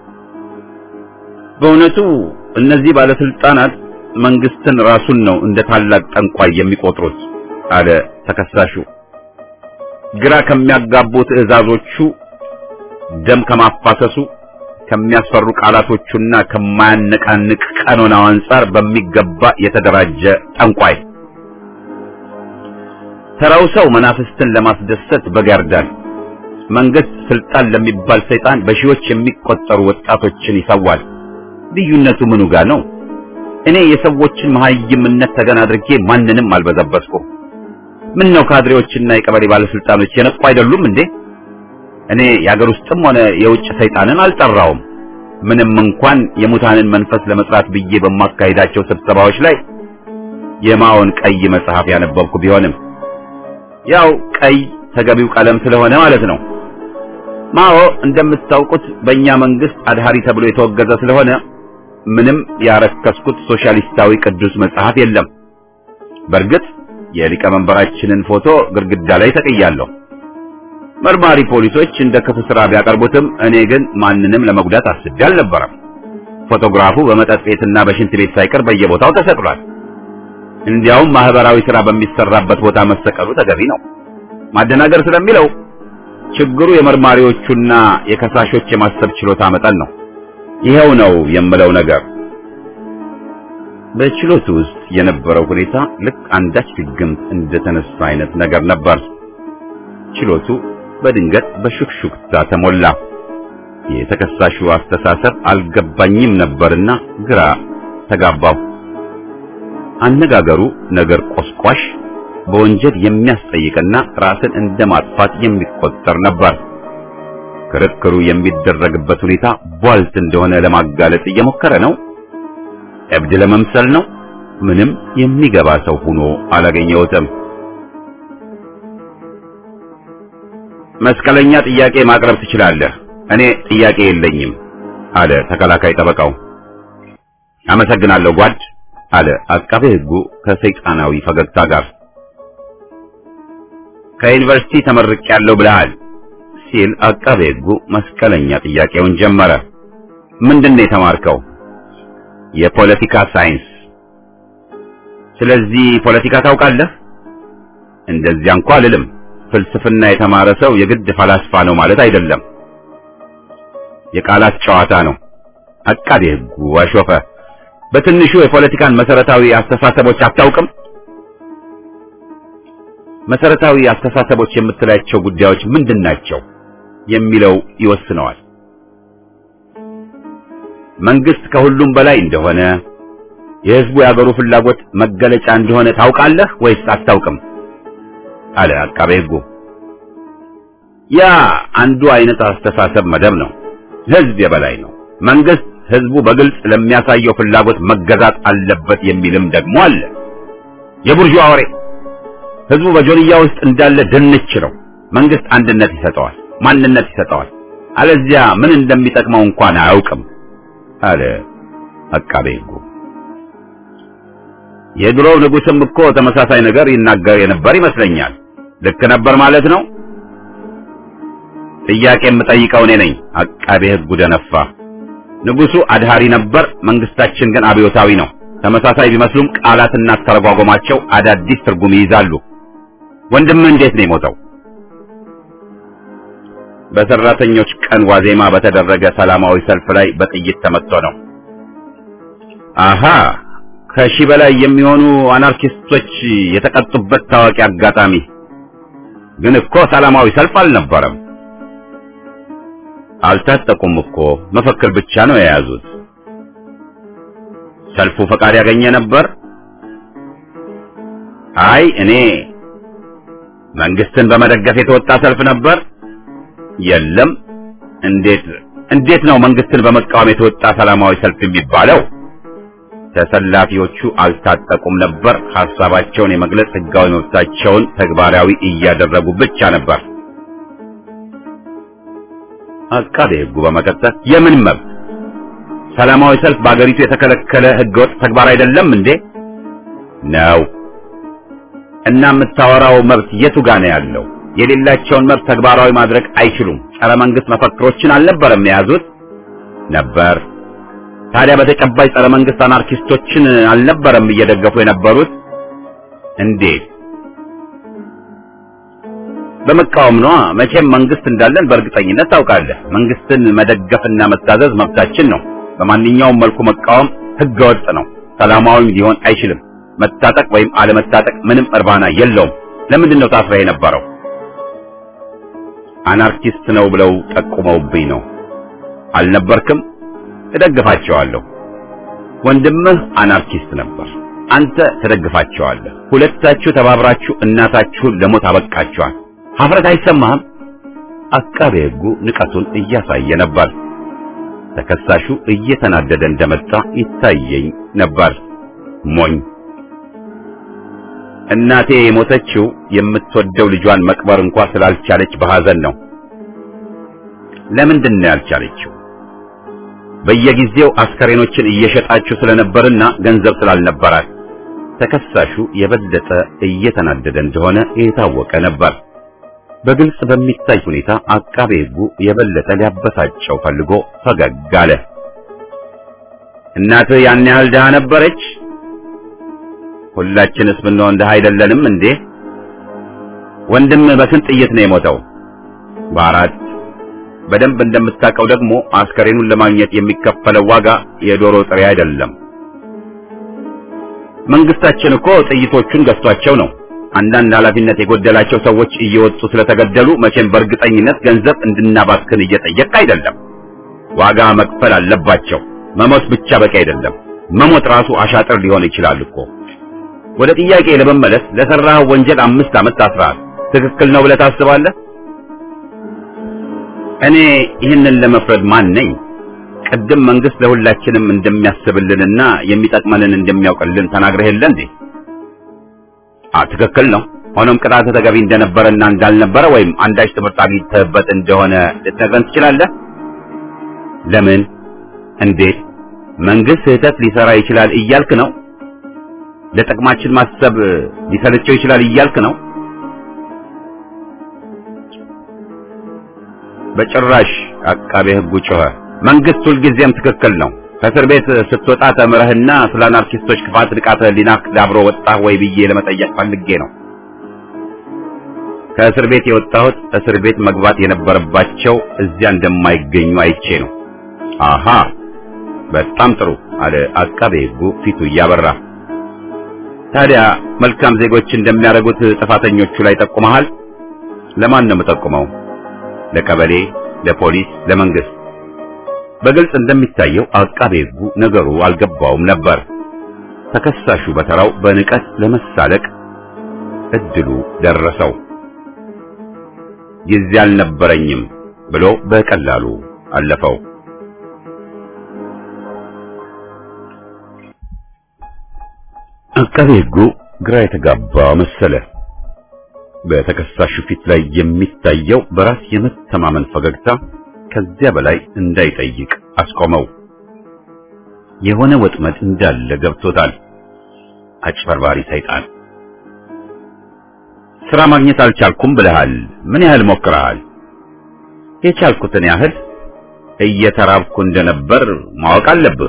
በእውነቱ እነዚህ ባለስልጣናት መንግስትን ራሱን ነው እንደ ታላቅ ጠንቋይ የሚቆጥሩት አለ ተከሳሹ። ግራ ከሚያጋቡ ትዕዛዞቹ፣ ደም ከማፋሰሱ፣ ከሚያስፈሩ ቃላቶቹና ከማያነቃንቅ ቀኖናው አንጻር በሚገባ የተደራጀ ጠንቋይ። ተራው ሰው መናፍስትን ለማስደሰት በግ ያርዳል። መንግስት ስልጣን ለሚባል ሰይጣን በሺዎች የሚቆጠሩ ወጣቶችን ይሰዋል። ልዩነቱ ምኑ ጋር ነው? እኔ የሰዎችን መሀይምነት ተገን አድርጌ ማንንም አልበዘበዝኩም። ምን ነው ካድሬዎችና የቀበሌ ባለስልጣኖች የነቁ አይደሉም እንዴ? እኔ የአገር ውስጥም ሆነ የውጭ ሰይጣንን አልጠራውም። ምንም እንኳን የሙታንን መንፈስ ለመስራት ብዬ በማካሄዳቸው ስብሰባዎች ላይ የማውን ቀይ መጽሐፍ ያነበብኩ ቢሆንም ያው ቀይ ተገቢው ቀለም ስለሆነ ማለት ነው። ማኦ እንደምታውቁት በእኛ መንግስት አድሃሪ ተብሎ የተወገዘ ስለሆነ ምንም ያረከስኩት ሶሻሊስታዊ ቅዱስ መጽሐፍ የለም። በእርግጥ የሊቀመንበራችንን ፎቶ ግድግዳ ላይ ተቀያለሁ። መርማሪ ፖሊሶች እንደ ክፉ ስራ ቢያቀርቡትም እኔ ግን ማንንም ለመጉዳት አስቤ አልነበረም። ፎቶግራፉ በመጠጥ ቤትና በሽንት ቤት ሳይቀር በየቦታው ተሰቅሏል። እንዲያውም ማህበራዊ ስራ በሚሰራበት ቦታ መሰቀሉ ተገቢ ነው። ማደናገር ስለሚለው ችግሩ የመርማሪዎቹና የከሳሾች የማሰብ ችሎታ መጠን ነው። ይሄው ነው የምለው ነገር። በችሎቱ ውስጥ የነበረው ሁኔታ ልክ አንዳች ድግምት እንደተነሳ አይነት ነገር ነበር። ችሎቱ በድንገት በሹክሹክታ ተሞላ። የተከሳሹ አስተሳሰብ አልገባኝም ነበርና ግራ ተጋባው። አነጋገሩ ነገር ቆስቋሽ፣ በወንጀል የሚያስጠይቅና ራስን እንደማጥፋት የሚቆጠር ነበር። ክርክሩ የሚደረግበት ሁኔታ ቧልት እንደሆነ ለማጋለጥ እየሞከረ ነው። እብድ ለመምሰል ነው። ምንም የሚገባ ሰው ሆኖ አላገኘሁትም። መስቀለኛ ጥያቄ ማቅረብ ትችላለህ፣ እኔ ጥያቄ የለኝም አለ ተከላካይ ጠበቃው። አመሰግናለሁ ጓድ አለ አቃቤ ሕጉ ከሰይጣናዊ ፈገግታ ጋር። ከዩኒቨርሲቲ ተመርቄያለሁ ብለሃል ሲል አቃቤ ሕጉ መስቀለኛ ጥያቄውን ጀመረ። ምንድነው የተማርከው? የፖለቲካ ሳይንስ። ስለዚህ ፖለቲካ ታውቃለህ? እንደዚያ እንኳን አልልም። ፍልስፍና የተማረ ሰው የግድ ፈላስፋ ነው ማለት አይደለም። የቃላት ጨዋታ ነው። አቃቤ ሕጉ አሾፈ። በትንሹ የፖለቲካን መሰረታዊ አስተሳሰቦች አታውቅም? መሰረታዊ አስተሳሰቦች የምትላቸው ጉዳዮች ምንድናቸው የሚለው ይወስነዋል። መንግስት ከሁሉም በላይ እንደሆነ፣ የህዝቡ የአገሩ ፍላጎት መገለጫ እንደሆነ ታውቃለህ ወይስ አታውቅም? አለ አቃቤ ሕጉ። ያ አንዱ አይነት አስተሳሰብ መደብ ነው። ህዝብ የበላይ ነው። መንግስት ህዝቡ በግልጽ ለሚያሳየው ፍላጎት መገዛት አለበት የሚልም ደግሞ አለ። የቡርዥዋ ወሬ። ህዝቡ በጆንያ ውስጥ እንዳለ ድንች ነው። መንግስት አንድነት ይሰጠዋል፣ ማንነት ይሰጠዋል። አለዚያ ምን እንደሚጠቅመው እንኳን አያውቅም አለ አቃቤ ሕጉ። የድሮው ንጉስም እኮ ተመሳሳይ ነገር ይናገር የነበር ይመስለኛል። ልክ ነበር ማለት ነው? ጥያቄ የምጠይቀው እኔ ነኝ። አቃቤ ሕጉ ደነፋ። ንጉሱ አድሃሪ ነበር፣ መንግስታችን ግን አብዮታዊ ነው። ተመሳሳይ ቢመስሉም ቃላትና ተረጓጓማቸው አዳዲስ ትርጉም ይይዛሉ። ወንድምህ እንዴት ነው የሞተው? በሰራተኞች ቀን ዋዜማ በተደረገ ሰላማዊ ሰልፍ ላይ በጥይት ተመትቶ ነው። አሃ፣ ከሺህ በላይ የሚሆኑ አናርኪስቶች የተቀጡበት ታዋቂ አጋጣሚ። ግን እኮ ሰላማዊ ሰልፍ አልነበረም። አልታጠቁም እኮ፣ መፈክር ብቻ ነው የያዙት። ሰልፉ ፈቃድ ያገኘ ነበር? አይ እኔ መንግስትን በመደገፍ የተወጣ ሰልፍ ነበር። የለም። እንዴት እንዴት ነው መንግስትን በመቃወም የተወጣ ሰላማዊ ሰልፍ የሚባለው? ተሰላፊዎቹ አልታጠቁም ነበር። ሐሳባቸውን የመግለጽ ህጋዊ መብታቸውን ተግባራዊ እያደረጉ ብቻ ነበር። አቃቤ ሕጉ በመቀጠል የምን መብት? ሰላማዊ ሰልፍ በአገሪቱ የተከለከለ ህገወጥ ተግባር አይደለም እንዴ? ነው። እና የምታወራው መብት የቱ ጋር ነው ያለው? የሌላቸውን መብት ተግባራዊ ማድረግ አይችሉም። ጸረ መንግስት መፈክሮችን አልነበረም የያዙት? ነበር። ታዲያ በተጨባጭ ጸረ መንግስት አናርኪስቶችን አልነበረም እየደገፉ የነበሩት? እንዴት? በመቃወም ነው። መቼም መንግስት እንዳለን በእርግጠኝነት ታውቃለህ። መንግስትን መደገፍና መታዘዝ መብታችን ነው። በማንኛውም መልኩ መቃወም ህገወጥ ነው። ሰላማዊ ሊሆን አይችልም። መታጠቅ ወይም አለመታጠቅ ምንም እርባና የለውም። ለምንድን ነው ታስረህ የነበረው? አናርኪስት ነው ብለው ጠቁመውብኝ ነው። አልነበርክም? እደግፋቸዋለሁ። ወንድምህ አናርኪስት ነበር፣ አንተ ተደግፋቸዋለህ። ሁለታችሁ ተባብራችሁ እናታችሁን ለሞት አበቃችኋል። ሀፍረት አይሰማህም? አቃቤ ሕጉ ንቀቱን እያሳየ ነበር። ተከሳሹ እየተናደደ እንደመጣ ይታየኝ ነበር። ሞኝ! እናቴ የሞተችው የምትወደው ልጇን መቅበር እንኳን ስላልቻለች በሐዘን ነው። ለምንድን ነው ያልቻለችው? በየጊዜው አስከሬኖችን እየሸጣችሁ ስለነበርና ገንዘብ ስላልነበራት። ተከሳሹ የበለጠ እየተናደደ እንደሆነ የታወቀ ነበር። በግልጽ በሚታይ ሁኔታ አቃቤ ሕጉ የበለጠ ሊያበሳጨው ፈልጎ ፈገግ አለ። እናትህ ያን ያህል ድሃ ነበረች? ሁላችንስ ብንሆን ድሃ አይደለንም እንዴ? ወንድም በስንት ጥይት ነው የሞተው? በአራት። በደንብ እንደምታውቀው ደግሞ አስከሬኑን ለማግኘት የሚከፈለው ዋጋ የዶሮ ጥሬ አይደለም። መንግስታችን እኮ ጥይቶቹን ገዝቷቸው ነው። አንዳንድ ኃላፊነት የጎደላቸው ሰዎች እየወጡ ስለተገደሉ መቼም በእርግጠኝነት ገንዘብ እንድናባክን እየጠየቅ አይደለም። ዋጋ መክፈል አለባቸው። መሞት ብቻ በቂ አይደለም። መሞት ራሱ አሻጥር ሊሆን ይችላል እኮ። ወደ ጥያቄ ለመመለስ ለሰራኸው ወንጀል አምስት ዓመት ታስረሃል። ትክክል ነው ብለህ ታስባለህ? እኔ ይህንን ለመፍረድ ማን ነኝ? ቅድም መንግስት ለሁላችንም እንደሚያስብልንና የሚጠቅመንን እንደሚያውቅልን ተናግረህ የለ እንዴ? አ ትክክል ነው። ሆኖም ቅጣት ተገቢ እንደነበረና እንዳልነበረ ወይም አንዳች ትምህርት አግኝተህበት እንደሆነ ልትነግረን ትችላለህ? ለምን? እንዴት? መንግስት ስህተት ሊሰራ ይችላል እያልክ ነው? ለጥቅማችን ማሰብ ሊሰለቸው ይችላል እያልክ ነው? በጭራሽ! አቃቤ ሕጉ ጮኸ። መንግስት ሁልጊዜም ትክክል ነው። ከእስር ቤት ስትወጣ ተምረህና ስለ አናርኪስቶች ክፋት ንቃተ ህሊናህ ዳብሮ ወጣህ ወይ ብዬ ለመጠየቅ ፈልጌ ነው። ከእስር ቤት የወጣሁት እስር ቤት መግባት የነበረባቸው እዚያ እንደማይገኙ አይቼ ነው። አሃ፣ በጣም ጥሩ አለ አቃቤ ሕጉ ፊቱ እያበራ። ታዲያ መልካም ዜጎች እንደሚያደርጉት ጥፋተኞቹ ላይ ጠቁመሃል? ለማን ነው የምጠቁመው? ለቀበሌ፣ ለፖሊስ፣ ለመንግስት? በግልጽ እንደሚታየው አቃቤ ሕጉ ነገሩ አልገባውም ነበር። ተከሳሹ በተራው በንቀት ለመሳለቅ እድሉ ደረሰው። ጊዜ አልነበረኝም ብሎ በቀላሉ አለፈው። አቃቤ ሕጉ ግራ የተጋባ መሰለ። በተከሳሹ ፊት ላይ የሚታየው በራስ የመተማመን ፈገግታ ከዚያ በላይ እንዳይጠይቅ አስቆመው። የሆነ ወጥመድ እንዳለ ገብቶታል። አጭበርባሪ ሰይጣን! ስራ ማግኘት አልቻልኩም ብለሃል። ምን ያህል ሞክረሃል? የቻልኩትን ያህል። እየተራብኩ እንደነበር ማወቅ አለብህ።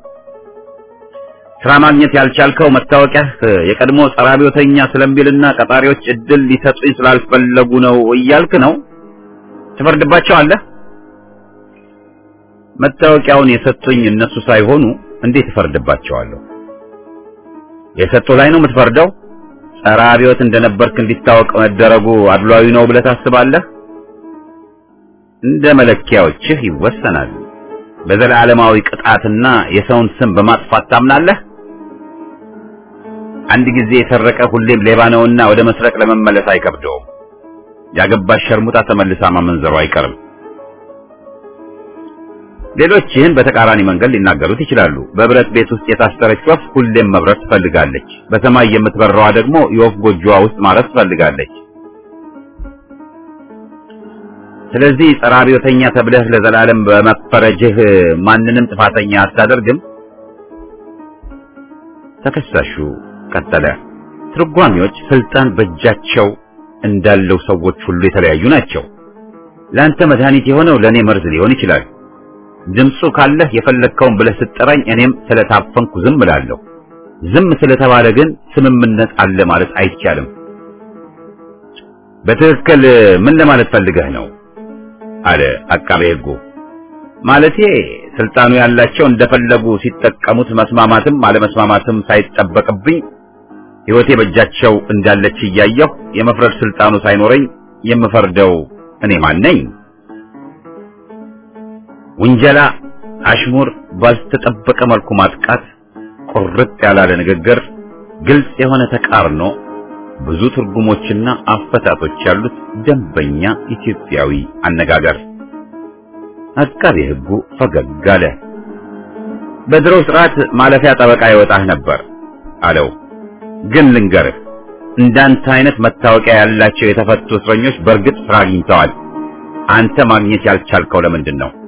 ስራ ማግኘት ያልቻልከው መታወቂያህ የቀድሞ ጸረ አብዮተኛ ስለሚልና ቀጣሪዎች እድል ሊሰጡኝ ስላልፈለጉ ነው እያልክ ነው? ትፈርድባቸዋለህ? መታወቂያውን የሰጡኝ እነሱ ሳይሆኑ እንዴት እፈርድባቸዋለሁ? የሰጡ ላይ ነው የምትፈርደው? ጸረ አብዮት እንደነበርክ እንዲታወቅ መደረጉ አድሏዊ ነው ብለህ ታስባለህ? እንደ መለኪያዎችህ ይወሰናል። በዘላለማዊ ቅጣትና የሰውን ስም በማጥፋት ታምናለህ? አንድ ጊዜ የሰረቀ ሁሌም ሌባ ነውና ወደ መስረቅ ለመመለስ አይከብደውም። ያገባሽ ሸርሙጣ ተመልሳ ማመንዘሩ አይቀርም። ሌሎች ይህን በተቃራኒ መንገድ ሊናገሩት ይችላሉ። በብረት ቤት ውስጥ የታሰረች ወፍ ሁሌም መብረር ትፈልጋለች። በሰማይ የምትበረዋ ደግሞ የወፍ ጎጆዋ ውስጥ ማረፍ ትፈልጋለች። ስለዚህ ጸረ አብዮተኛ ተብለህ ለዘላለም በመፈረጅህ ማንንም ጥፋተኛ አታደርግም። ተከሳሹ ቀጠለ። ትርጓሚዎች ስልጣን በእጃቸው እንዳለው ሰዎች ሁሉ የተለያዩ ናቸው። ለአንተ መድኃኒት የሆነው ለኔ መርዝ ሊሆን ይችላል። ድምፁ ካለህ የፈለግከውን ብለህ ስትጠራኝ እኔም ስለታፈንኩ ዝም እላለሁ። ዝም ስለተባለ ግን ስምምነት አለ ማለት አይቻልም። በትክክል ምን ለማለት ፈልገህ ነው? አለ አቃቤ ሕጉ። ማለቴ ስልጣኑ ያላቸው እንደፈለጉ ሲጠቀሙት መስማማትም አለመስማማትም ሳይጠበቅብኝ ሕይወቴ በእጃቸው እንዳለች እያየሁ የመፍረድ ስልጣኑ ሳይኖረኝ የምፈርደው እኔ ማን ነኝ? ውንጀላ፣ አሽሙር፣ ባልተጠበቀ መልኩ ማጥቃት፣ ቁርጥ ያላለ ንግግር፣ ግልጽ የሆነ ተቃርኖ፣ ብዙ ትርጉሞችና አፈታቶች ያሉት ደንበኛ ኢትዮጵያዊ አነጋገር። አቃቤ ሕጉ ፈገግ አለ። በድሮ ስርዓት ማለፊያ ጠበቃ ይወጣህ ነበር አለው። ግን ልንገርህ፣ እንዳንተ አይነት መታወቂያ ያላቸው የተፈቱ እስረኞች በእርግጥ ስራ አግኝተዋል። አንተ ማግኘት ያልቻልከው ለምንድን ነው?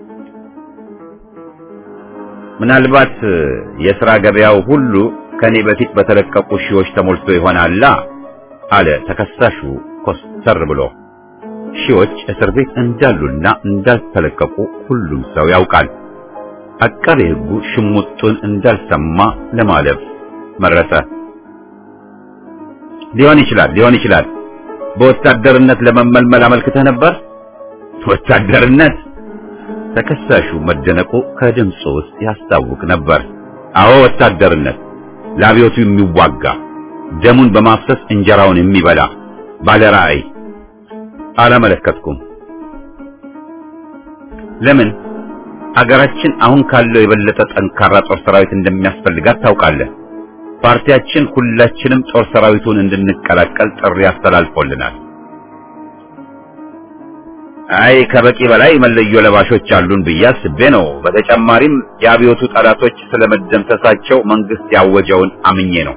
ምናልባት የሥራ ገበያው ሁሉ ከኔ በፊት በተለቀቁ ሺዎች ተሞልቶ ይሆናል አለ ተከሳሹ ኮስተር ብሎ። ሺዎች እስር ቤት እንዳሉና እንዳልተለቀቁ ሁሉም ሰው ያውቃል። አቃቤ ሕጉ ሽሙጡን እንዳልሰማ ለማለፍ መረጠ። ሊሆን ይችላል ሊሆን ይችላል። በወታደርነት ለመመልመል አመልክተህ ነበር? ወታደርነት? ተከሳሹ መደነቁ ከድምፁ ውስጥ ያስታውቅ ነበር። አዎ ወታደርነት፣ ለአብዮቱ የሚዋጋ ደሙን በማፍሰስ እንጀራውን የሚበላ ባለራዕይ። አላመለከትኩም። ለምን? አገራችን አሁን ካለው የበለጠ ጠንካራ ጦር ሰራዊት እንደሚያስፈልጋት ታውቃለህ። ፓርቲያችን ሁላችንም ጦር ሰራዊቱን እንድንቀላቀል ጥሪ አስተላልፎልናል። አይ ከበቂ በላይ መለዮ ለባሾች አሉን ብዬ አስቤ ነው። በተጨማሪም የአብዮቱ ጠላቶች ስለመደምሰሳቸው መንግስት ያወጀውን አምኜ ነው።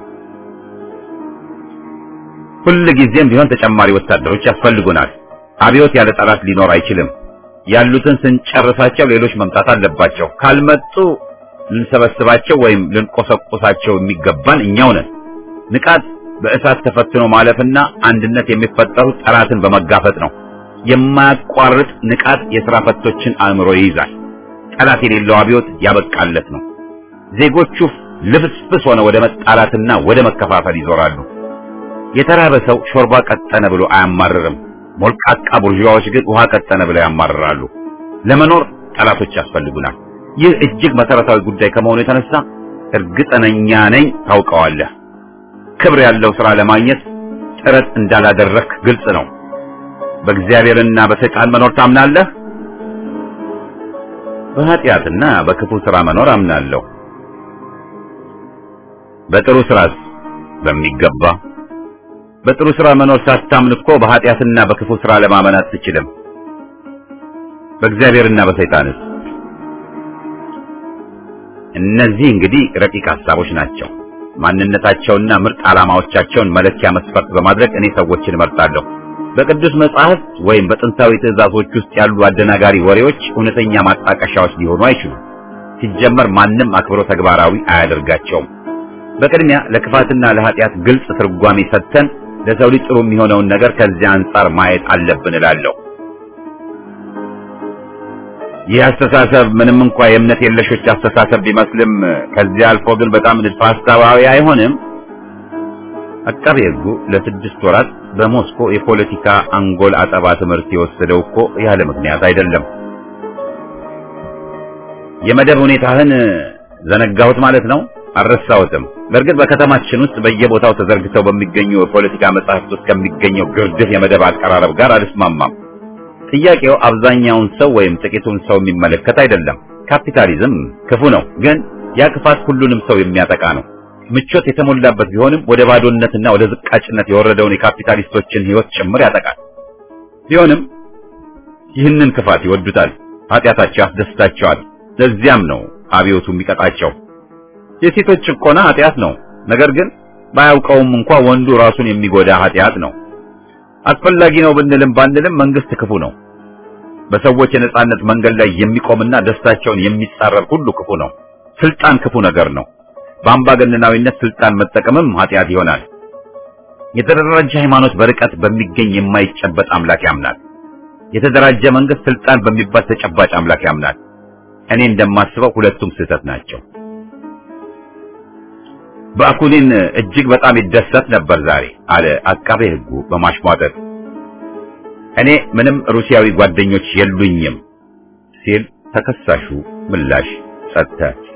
ሁሉ ጊዜም ቢሆን ተጨማሪ ወታደሮች ያስፈልጉናል። አብዮት ያለ ጠላት ሊኖር አይችልም። ያሉትን ስንጨርሳቸው ሌሎች መምጣት አለባቸው። ካልመጡ ልንሰበስባቸው ወይም ልንቆሰቁሳቸው የሚገባን እኛው ነን። ንቃት በእሳት ተፈትኖ ማለፍና አንድነት የሚፈጠሩት ጠላትን በመጋፈጥ ነው። የማያቋርጥ ንቃት የሥራ ፈቶችን አእምሮ ይይዛል። ጠላት የሌለው አብዮት ያበቃለት ነው። ዜጎቹ ልፍስፍስ ሆነ ወደ መጣላትና ወደ መከፋፈል ይዞራሉ። የተራበ ሰው ሾርባ ቀጠነ ብሎ አያማርርም። ሞልቃቃ ቡርዣዎች ግን ውሃ ቀጠነ ብለው ያማርራሉ። ለመኖር ጠላቶች ያስፈልጉናል። ይህ እጅግ መሰረታዊ ጉዳይ ከመሆኑ የተነሳ እርግጠኛ ነኝ ታውቀዋለህ። ክብር ያለው ሥራ ለማግኘት ጥረት እንዳላደረክ ግልጽ ነው። በእግዚአብሔርና በሰይጣን መኖር ታምናለህ? በኃጢአትና በክፉ ሥራ መኖር አምናለሁ። በጥሩ ሥራስ? በሚገባ። በጥሩ ሥራ መኖር ሳታምን እኮ በኃጢአትና በክፉ ሥራ ለማመን አትችልም። በእግዚአብሔርና በሰይጣንስ? እነዚህ እንግዲህ ረቂቅ ሐሳቦች ናቸው። ማንነታቸውና ምርጥ ዓላማዎቻቸውን መለኪያ መስፈርት በማድረግ እኔ ሰዎችን እመርጣለሁ። በቅዱስ መጻሕፍት ወይም በጥንታዊ ትእዛዞች ውስጥ ያሉ አደናጋሪ ወሬዎች እውነተኛ ማጣቀሻዎች ሊሆኑ አይችሉም። ሲጀመር ማንም አክብሮ ተግባራዊ አያደርጋቸውም። በቅድሚያ ለክፋትና ለኃጢአት ግልጽ ትርጓሜ ሰጥተን ለሰው ልጅ ጥሩ የሚሆነውን ነገር ከዚያ አንጻር ማየት አለብን እላለሁ። ይህ አስተሳሰብ ምንም እንኳ የእምነት የለሾች አስተሳሰብ ቢመስልም ከዚያ አልፎ ግን በጣም ንድፈ ሐሳባዊ አይሆንም? አቃቤ ሕጉ ለስድስት ወራት በሞስኮ የፖለቲካ አንጎል አጠባ ትምህርት የወሰደው እኮ ያለ ምክንያት አይደለም። የመደብ ሁኔታህን ዘነጋሁት ማለት ነው? አልረሳሁትም። በእርግጥ በከተማችን ውስጥ በየቦታው ተዘርግተው በሚገኙ የፖለቲካ መጻሕፍት ውስጥ ከሚገኘው ግርድፍ የመደብ አቀራረብ ጋር አልስማማም። ጥያቄው አብዛኛውን ሰው ወይም ጥቂቱን ሰው የሚመለከት አይደለም። ካፒታሊዝም ክፉ ነው፣ ግን ያ ክፋት ሁሉንም ሰው የሚያጠቃ ነው። ምቾት የተሞላበት ቢሆንም ወደ ባዶነትና ወደ ዝቃጭነት የወረደውን የካፒታሊስቶችን ሕይወት ጭምር ያጠቃል። ቢሆንም ይህንን ክፋት ይወዱታል፣ ኃጢአታቸው ያስደስታቸዋል። ለዚያም ነው አብዮቱ የሚቀጣቸው። የሴቶች ጭቆና ኃጢአት ነው፣ ነገር ግን ባያውቀውም እንኳ ወንዱ ራሱን የሚጎዳ ኃጢአት ነው። አስፈላጊ ነው ብንልም ባንልም መንግስት ክፉ ነው። በሰዎች የነጻነት መንገድ ላይ የሚቆምና ደስታቸውን የሚጻረር ሁሉ ክፉ ነው። ስልጣን ክፉ ነገር ነው። በአምባገነናዊነት ስልጣን መጠቀምም ኃጢአት ይሆናል። የተደራጀ ሃይማኖት በርቀት በሚገኝ የማይጨበጥ አምላክ ያምናል። የተደራጀ መንግስት ስልጣን በሚባል ተጨባጭ አምላክ ያምናል። እኔ እንደማስበው ሁለቱም ስህተት ናቸው። በአኩሊን እጅግ በጣም ይደሰት ነበር ዛሬ አለ አቃቤ ሕጉ በማሽሟጠጥ። እኔ ምንም ሩሲያዊ ጓደኞች የሉኝም ሲል ተከሳሹ ምላሽ ሰጠ።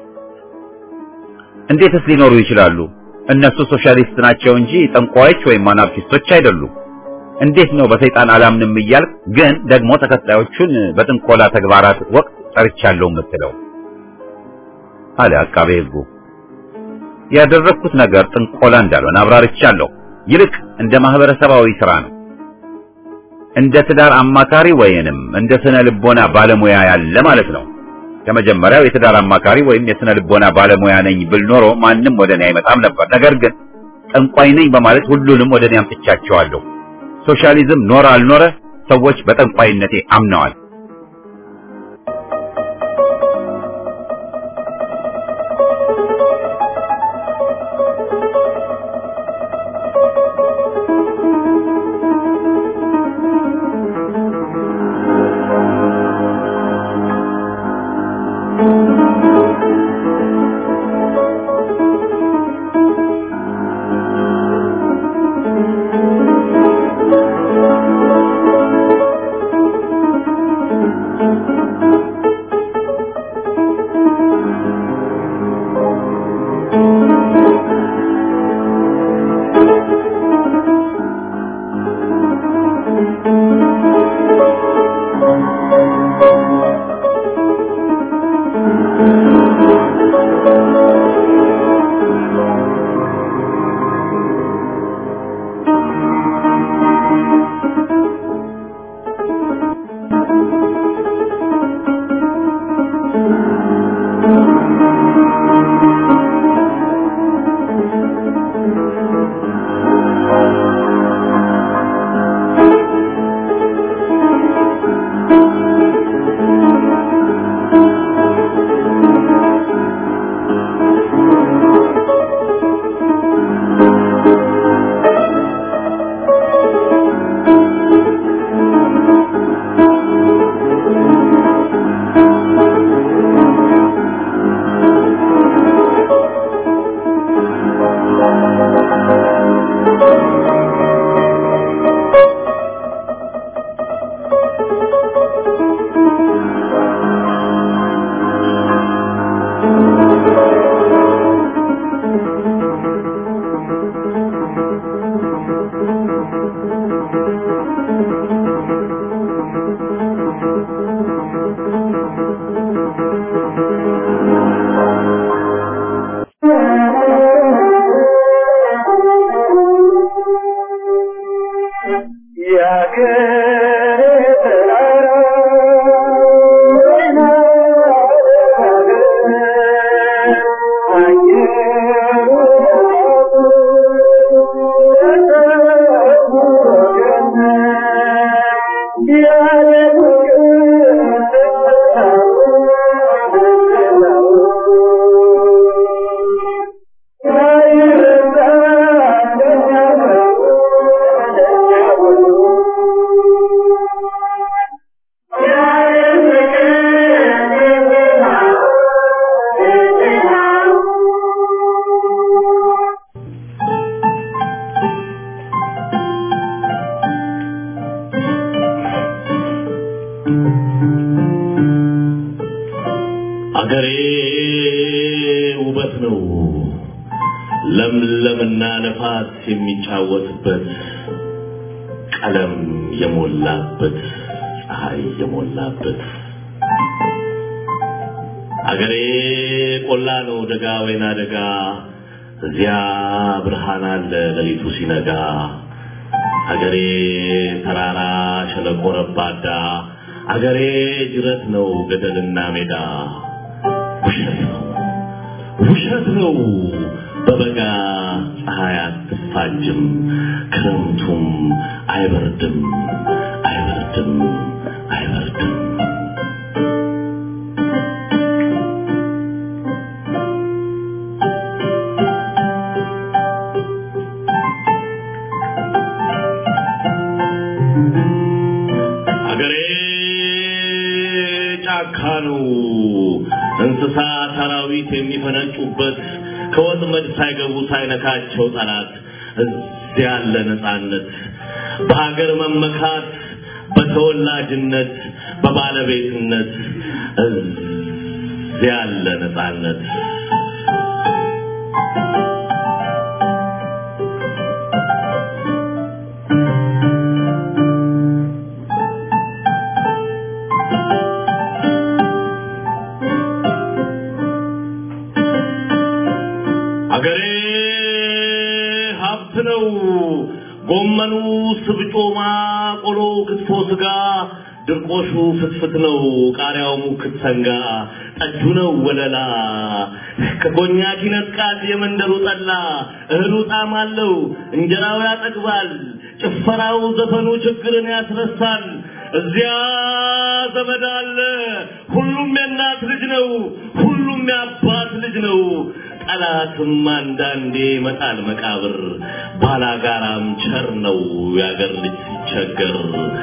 እንዴትስ ሊኖሩ ይችላሉ? እነሱ ሶሻሊስት ናቸው እንጂ ጠንቋዮች ወይም አናርኪስቶች አይደሉም። እንዴት ነው በሰይጣን አላምንም እያልክ ግን ደግሞ ተከታዮቹን በጥንቆላ ተግባራት ወቅት ጠርቻለሁ የምትለው? አለ አቃቤ ሕጉ። ያደረኩት ነገር ጥንቆላ እንዳልሆነ አብራርቻለሁ። ይልቅ እንደ ማህበረሰባዊ ስራ ነው። እንደ ትዳር አማካሪ ወይንም እንደ ስነ ልቦና ባለሙያ ያለ ማለት ነው። ከመጀመሪያው የትዳር አማካሪ ወይም የስነ ልቦና ባለሙያ ነኝ ብል ኖሮ ማንም ወደኔ አይመጣም ነበር። ነገር ግን ጠንቋይ ነኝ በማለት ሁሉንም ወደኔ አምጥቻቸዋለሁ። ሶሻሊዝም ኖረ አልኖረ ሰዎች በጠንቋይነቴ አምነዋል። አገሬ ውበት ነው ለምለምና ነፋስ የሚጫወትበት ቀለም የሞላበት ፀሐይ የሞላበት አገሬ ቆላ ነው ደጋ ወይና ደጋ እዚያ ብርሃን አለ ለሊቱ ሲነጋ አገሬ ተራራ ሸለቆ ረባዳ አገሬ ጅረት ነው ገደልና ሜዳ ውሸት ነው ውሸት ነው በበጋ ፀሐይ አትፋጅም ክረምቱም አይበርድም አይበርድም አይበርድም እንስሳ ሰራዊት የሚፈነጩበት ከወጥመድ ሳይገቡ ሳይነካቸው ጠላት እዚያ ያለ ነፃነት በሀገር መመካት በተወላጅነት በባለቤትነት እዚያ ያለ ነፃነት አገሬ ሀብት ነው ጎመኑ ስብጮማ ቆሎ ክትፎ ስጋ ድርቆሹ ፍትፍት ነው ቃሪያው ሙክት ሰንጋ ጠጁ ነው ወለላ ከኮኛክ ይነጥቃል የመንደሩ ጠላ እህሉ ጣዕም አለው እንጀራው ያጠግባል ጭፈራው ዘፈኑ ችግርን ያስረሳል እዚያ ዘመድ አለ ሁሉም የእናት ልጅ ነው ሁሉም የአባት ልጅ ነው ጠላትም አንዳንዴ መጣል መቃብር ባላጋራም ቸር ነው ያገር ልጅ ሲቸገር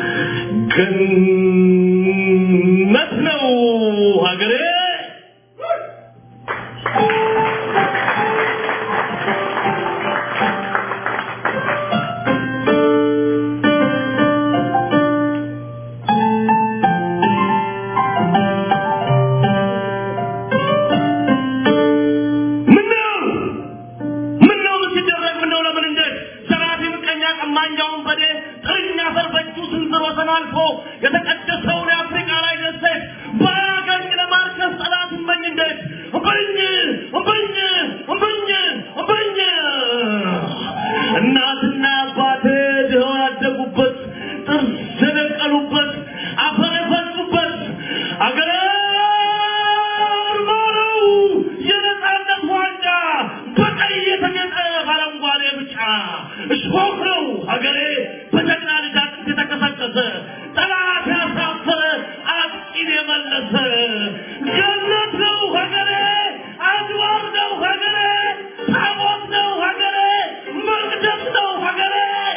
ገነት ነው ሀገሬ የተቀደሰውን አፍሪካ ላይ ደሰት ባገኝ ለማርከስ ጠላት እመኝ እንዴት እመኝ እመኝ እመኝ እመኝ እናትና አባቴ ድኸው ያደጉበት ጥርስ የነቀሉበት አፈር የፈሱበት አገሬ ነው የነፃነት ዋንጫ በቀይ የተጌጠ ባረንጓዴ ብጫ እሾህ ነው ሀገሬ በጀግና ልጅ አጥንት የተቀሰቀሰ ጠላት ያሳፈረ አጥቂን የመለሰ ገነት ነው ሀገሬ አድባር ነው ሀገሬ ታቦት ነው ሀገሬ መቅደስ ነው ሀገሬ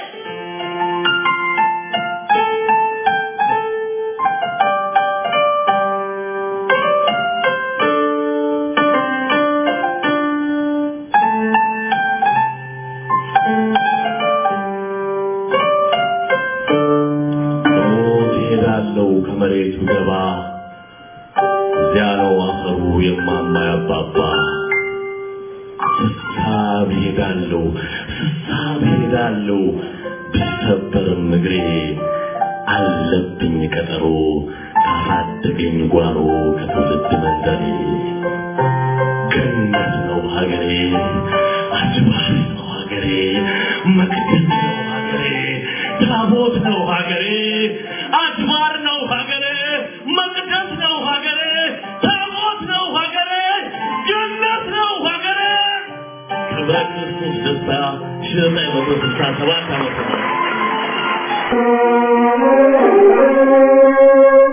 ከመሬቱ ገባ እዚያ ነው አፈሩ የማማ ያባባ ስሳብ ሄዳለሁ ስሳብ ሄዳለሁ ብሰበርም እግሬ አለብኝ ቀጠሮ ካሳደገኝ ጓሮ ከትውልድ መንደሬ ገነት ነው ሀገሬ አድባር ነው ሀገሬ መቅደስ ነው ሀገሬ ታቦት ነው ሀገሬ አድባር ነው ሀገሬ መቅደስ ነው ሀገሬ ታቦት ነው ሀገሬ ጀነት ነው ሀገሬ ክብረ ክርስቶስ ደስታ ሺህ ዘጠኝ መቶ ስልሳ ሰባት ዓመተ ምህረት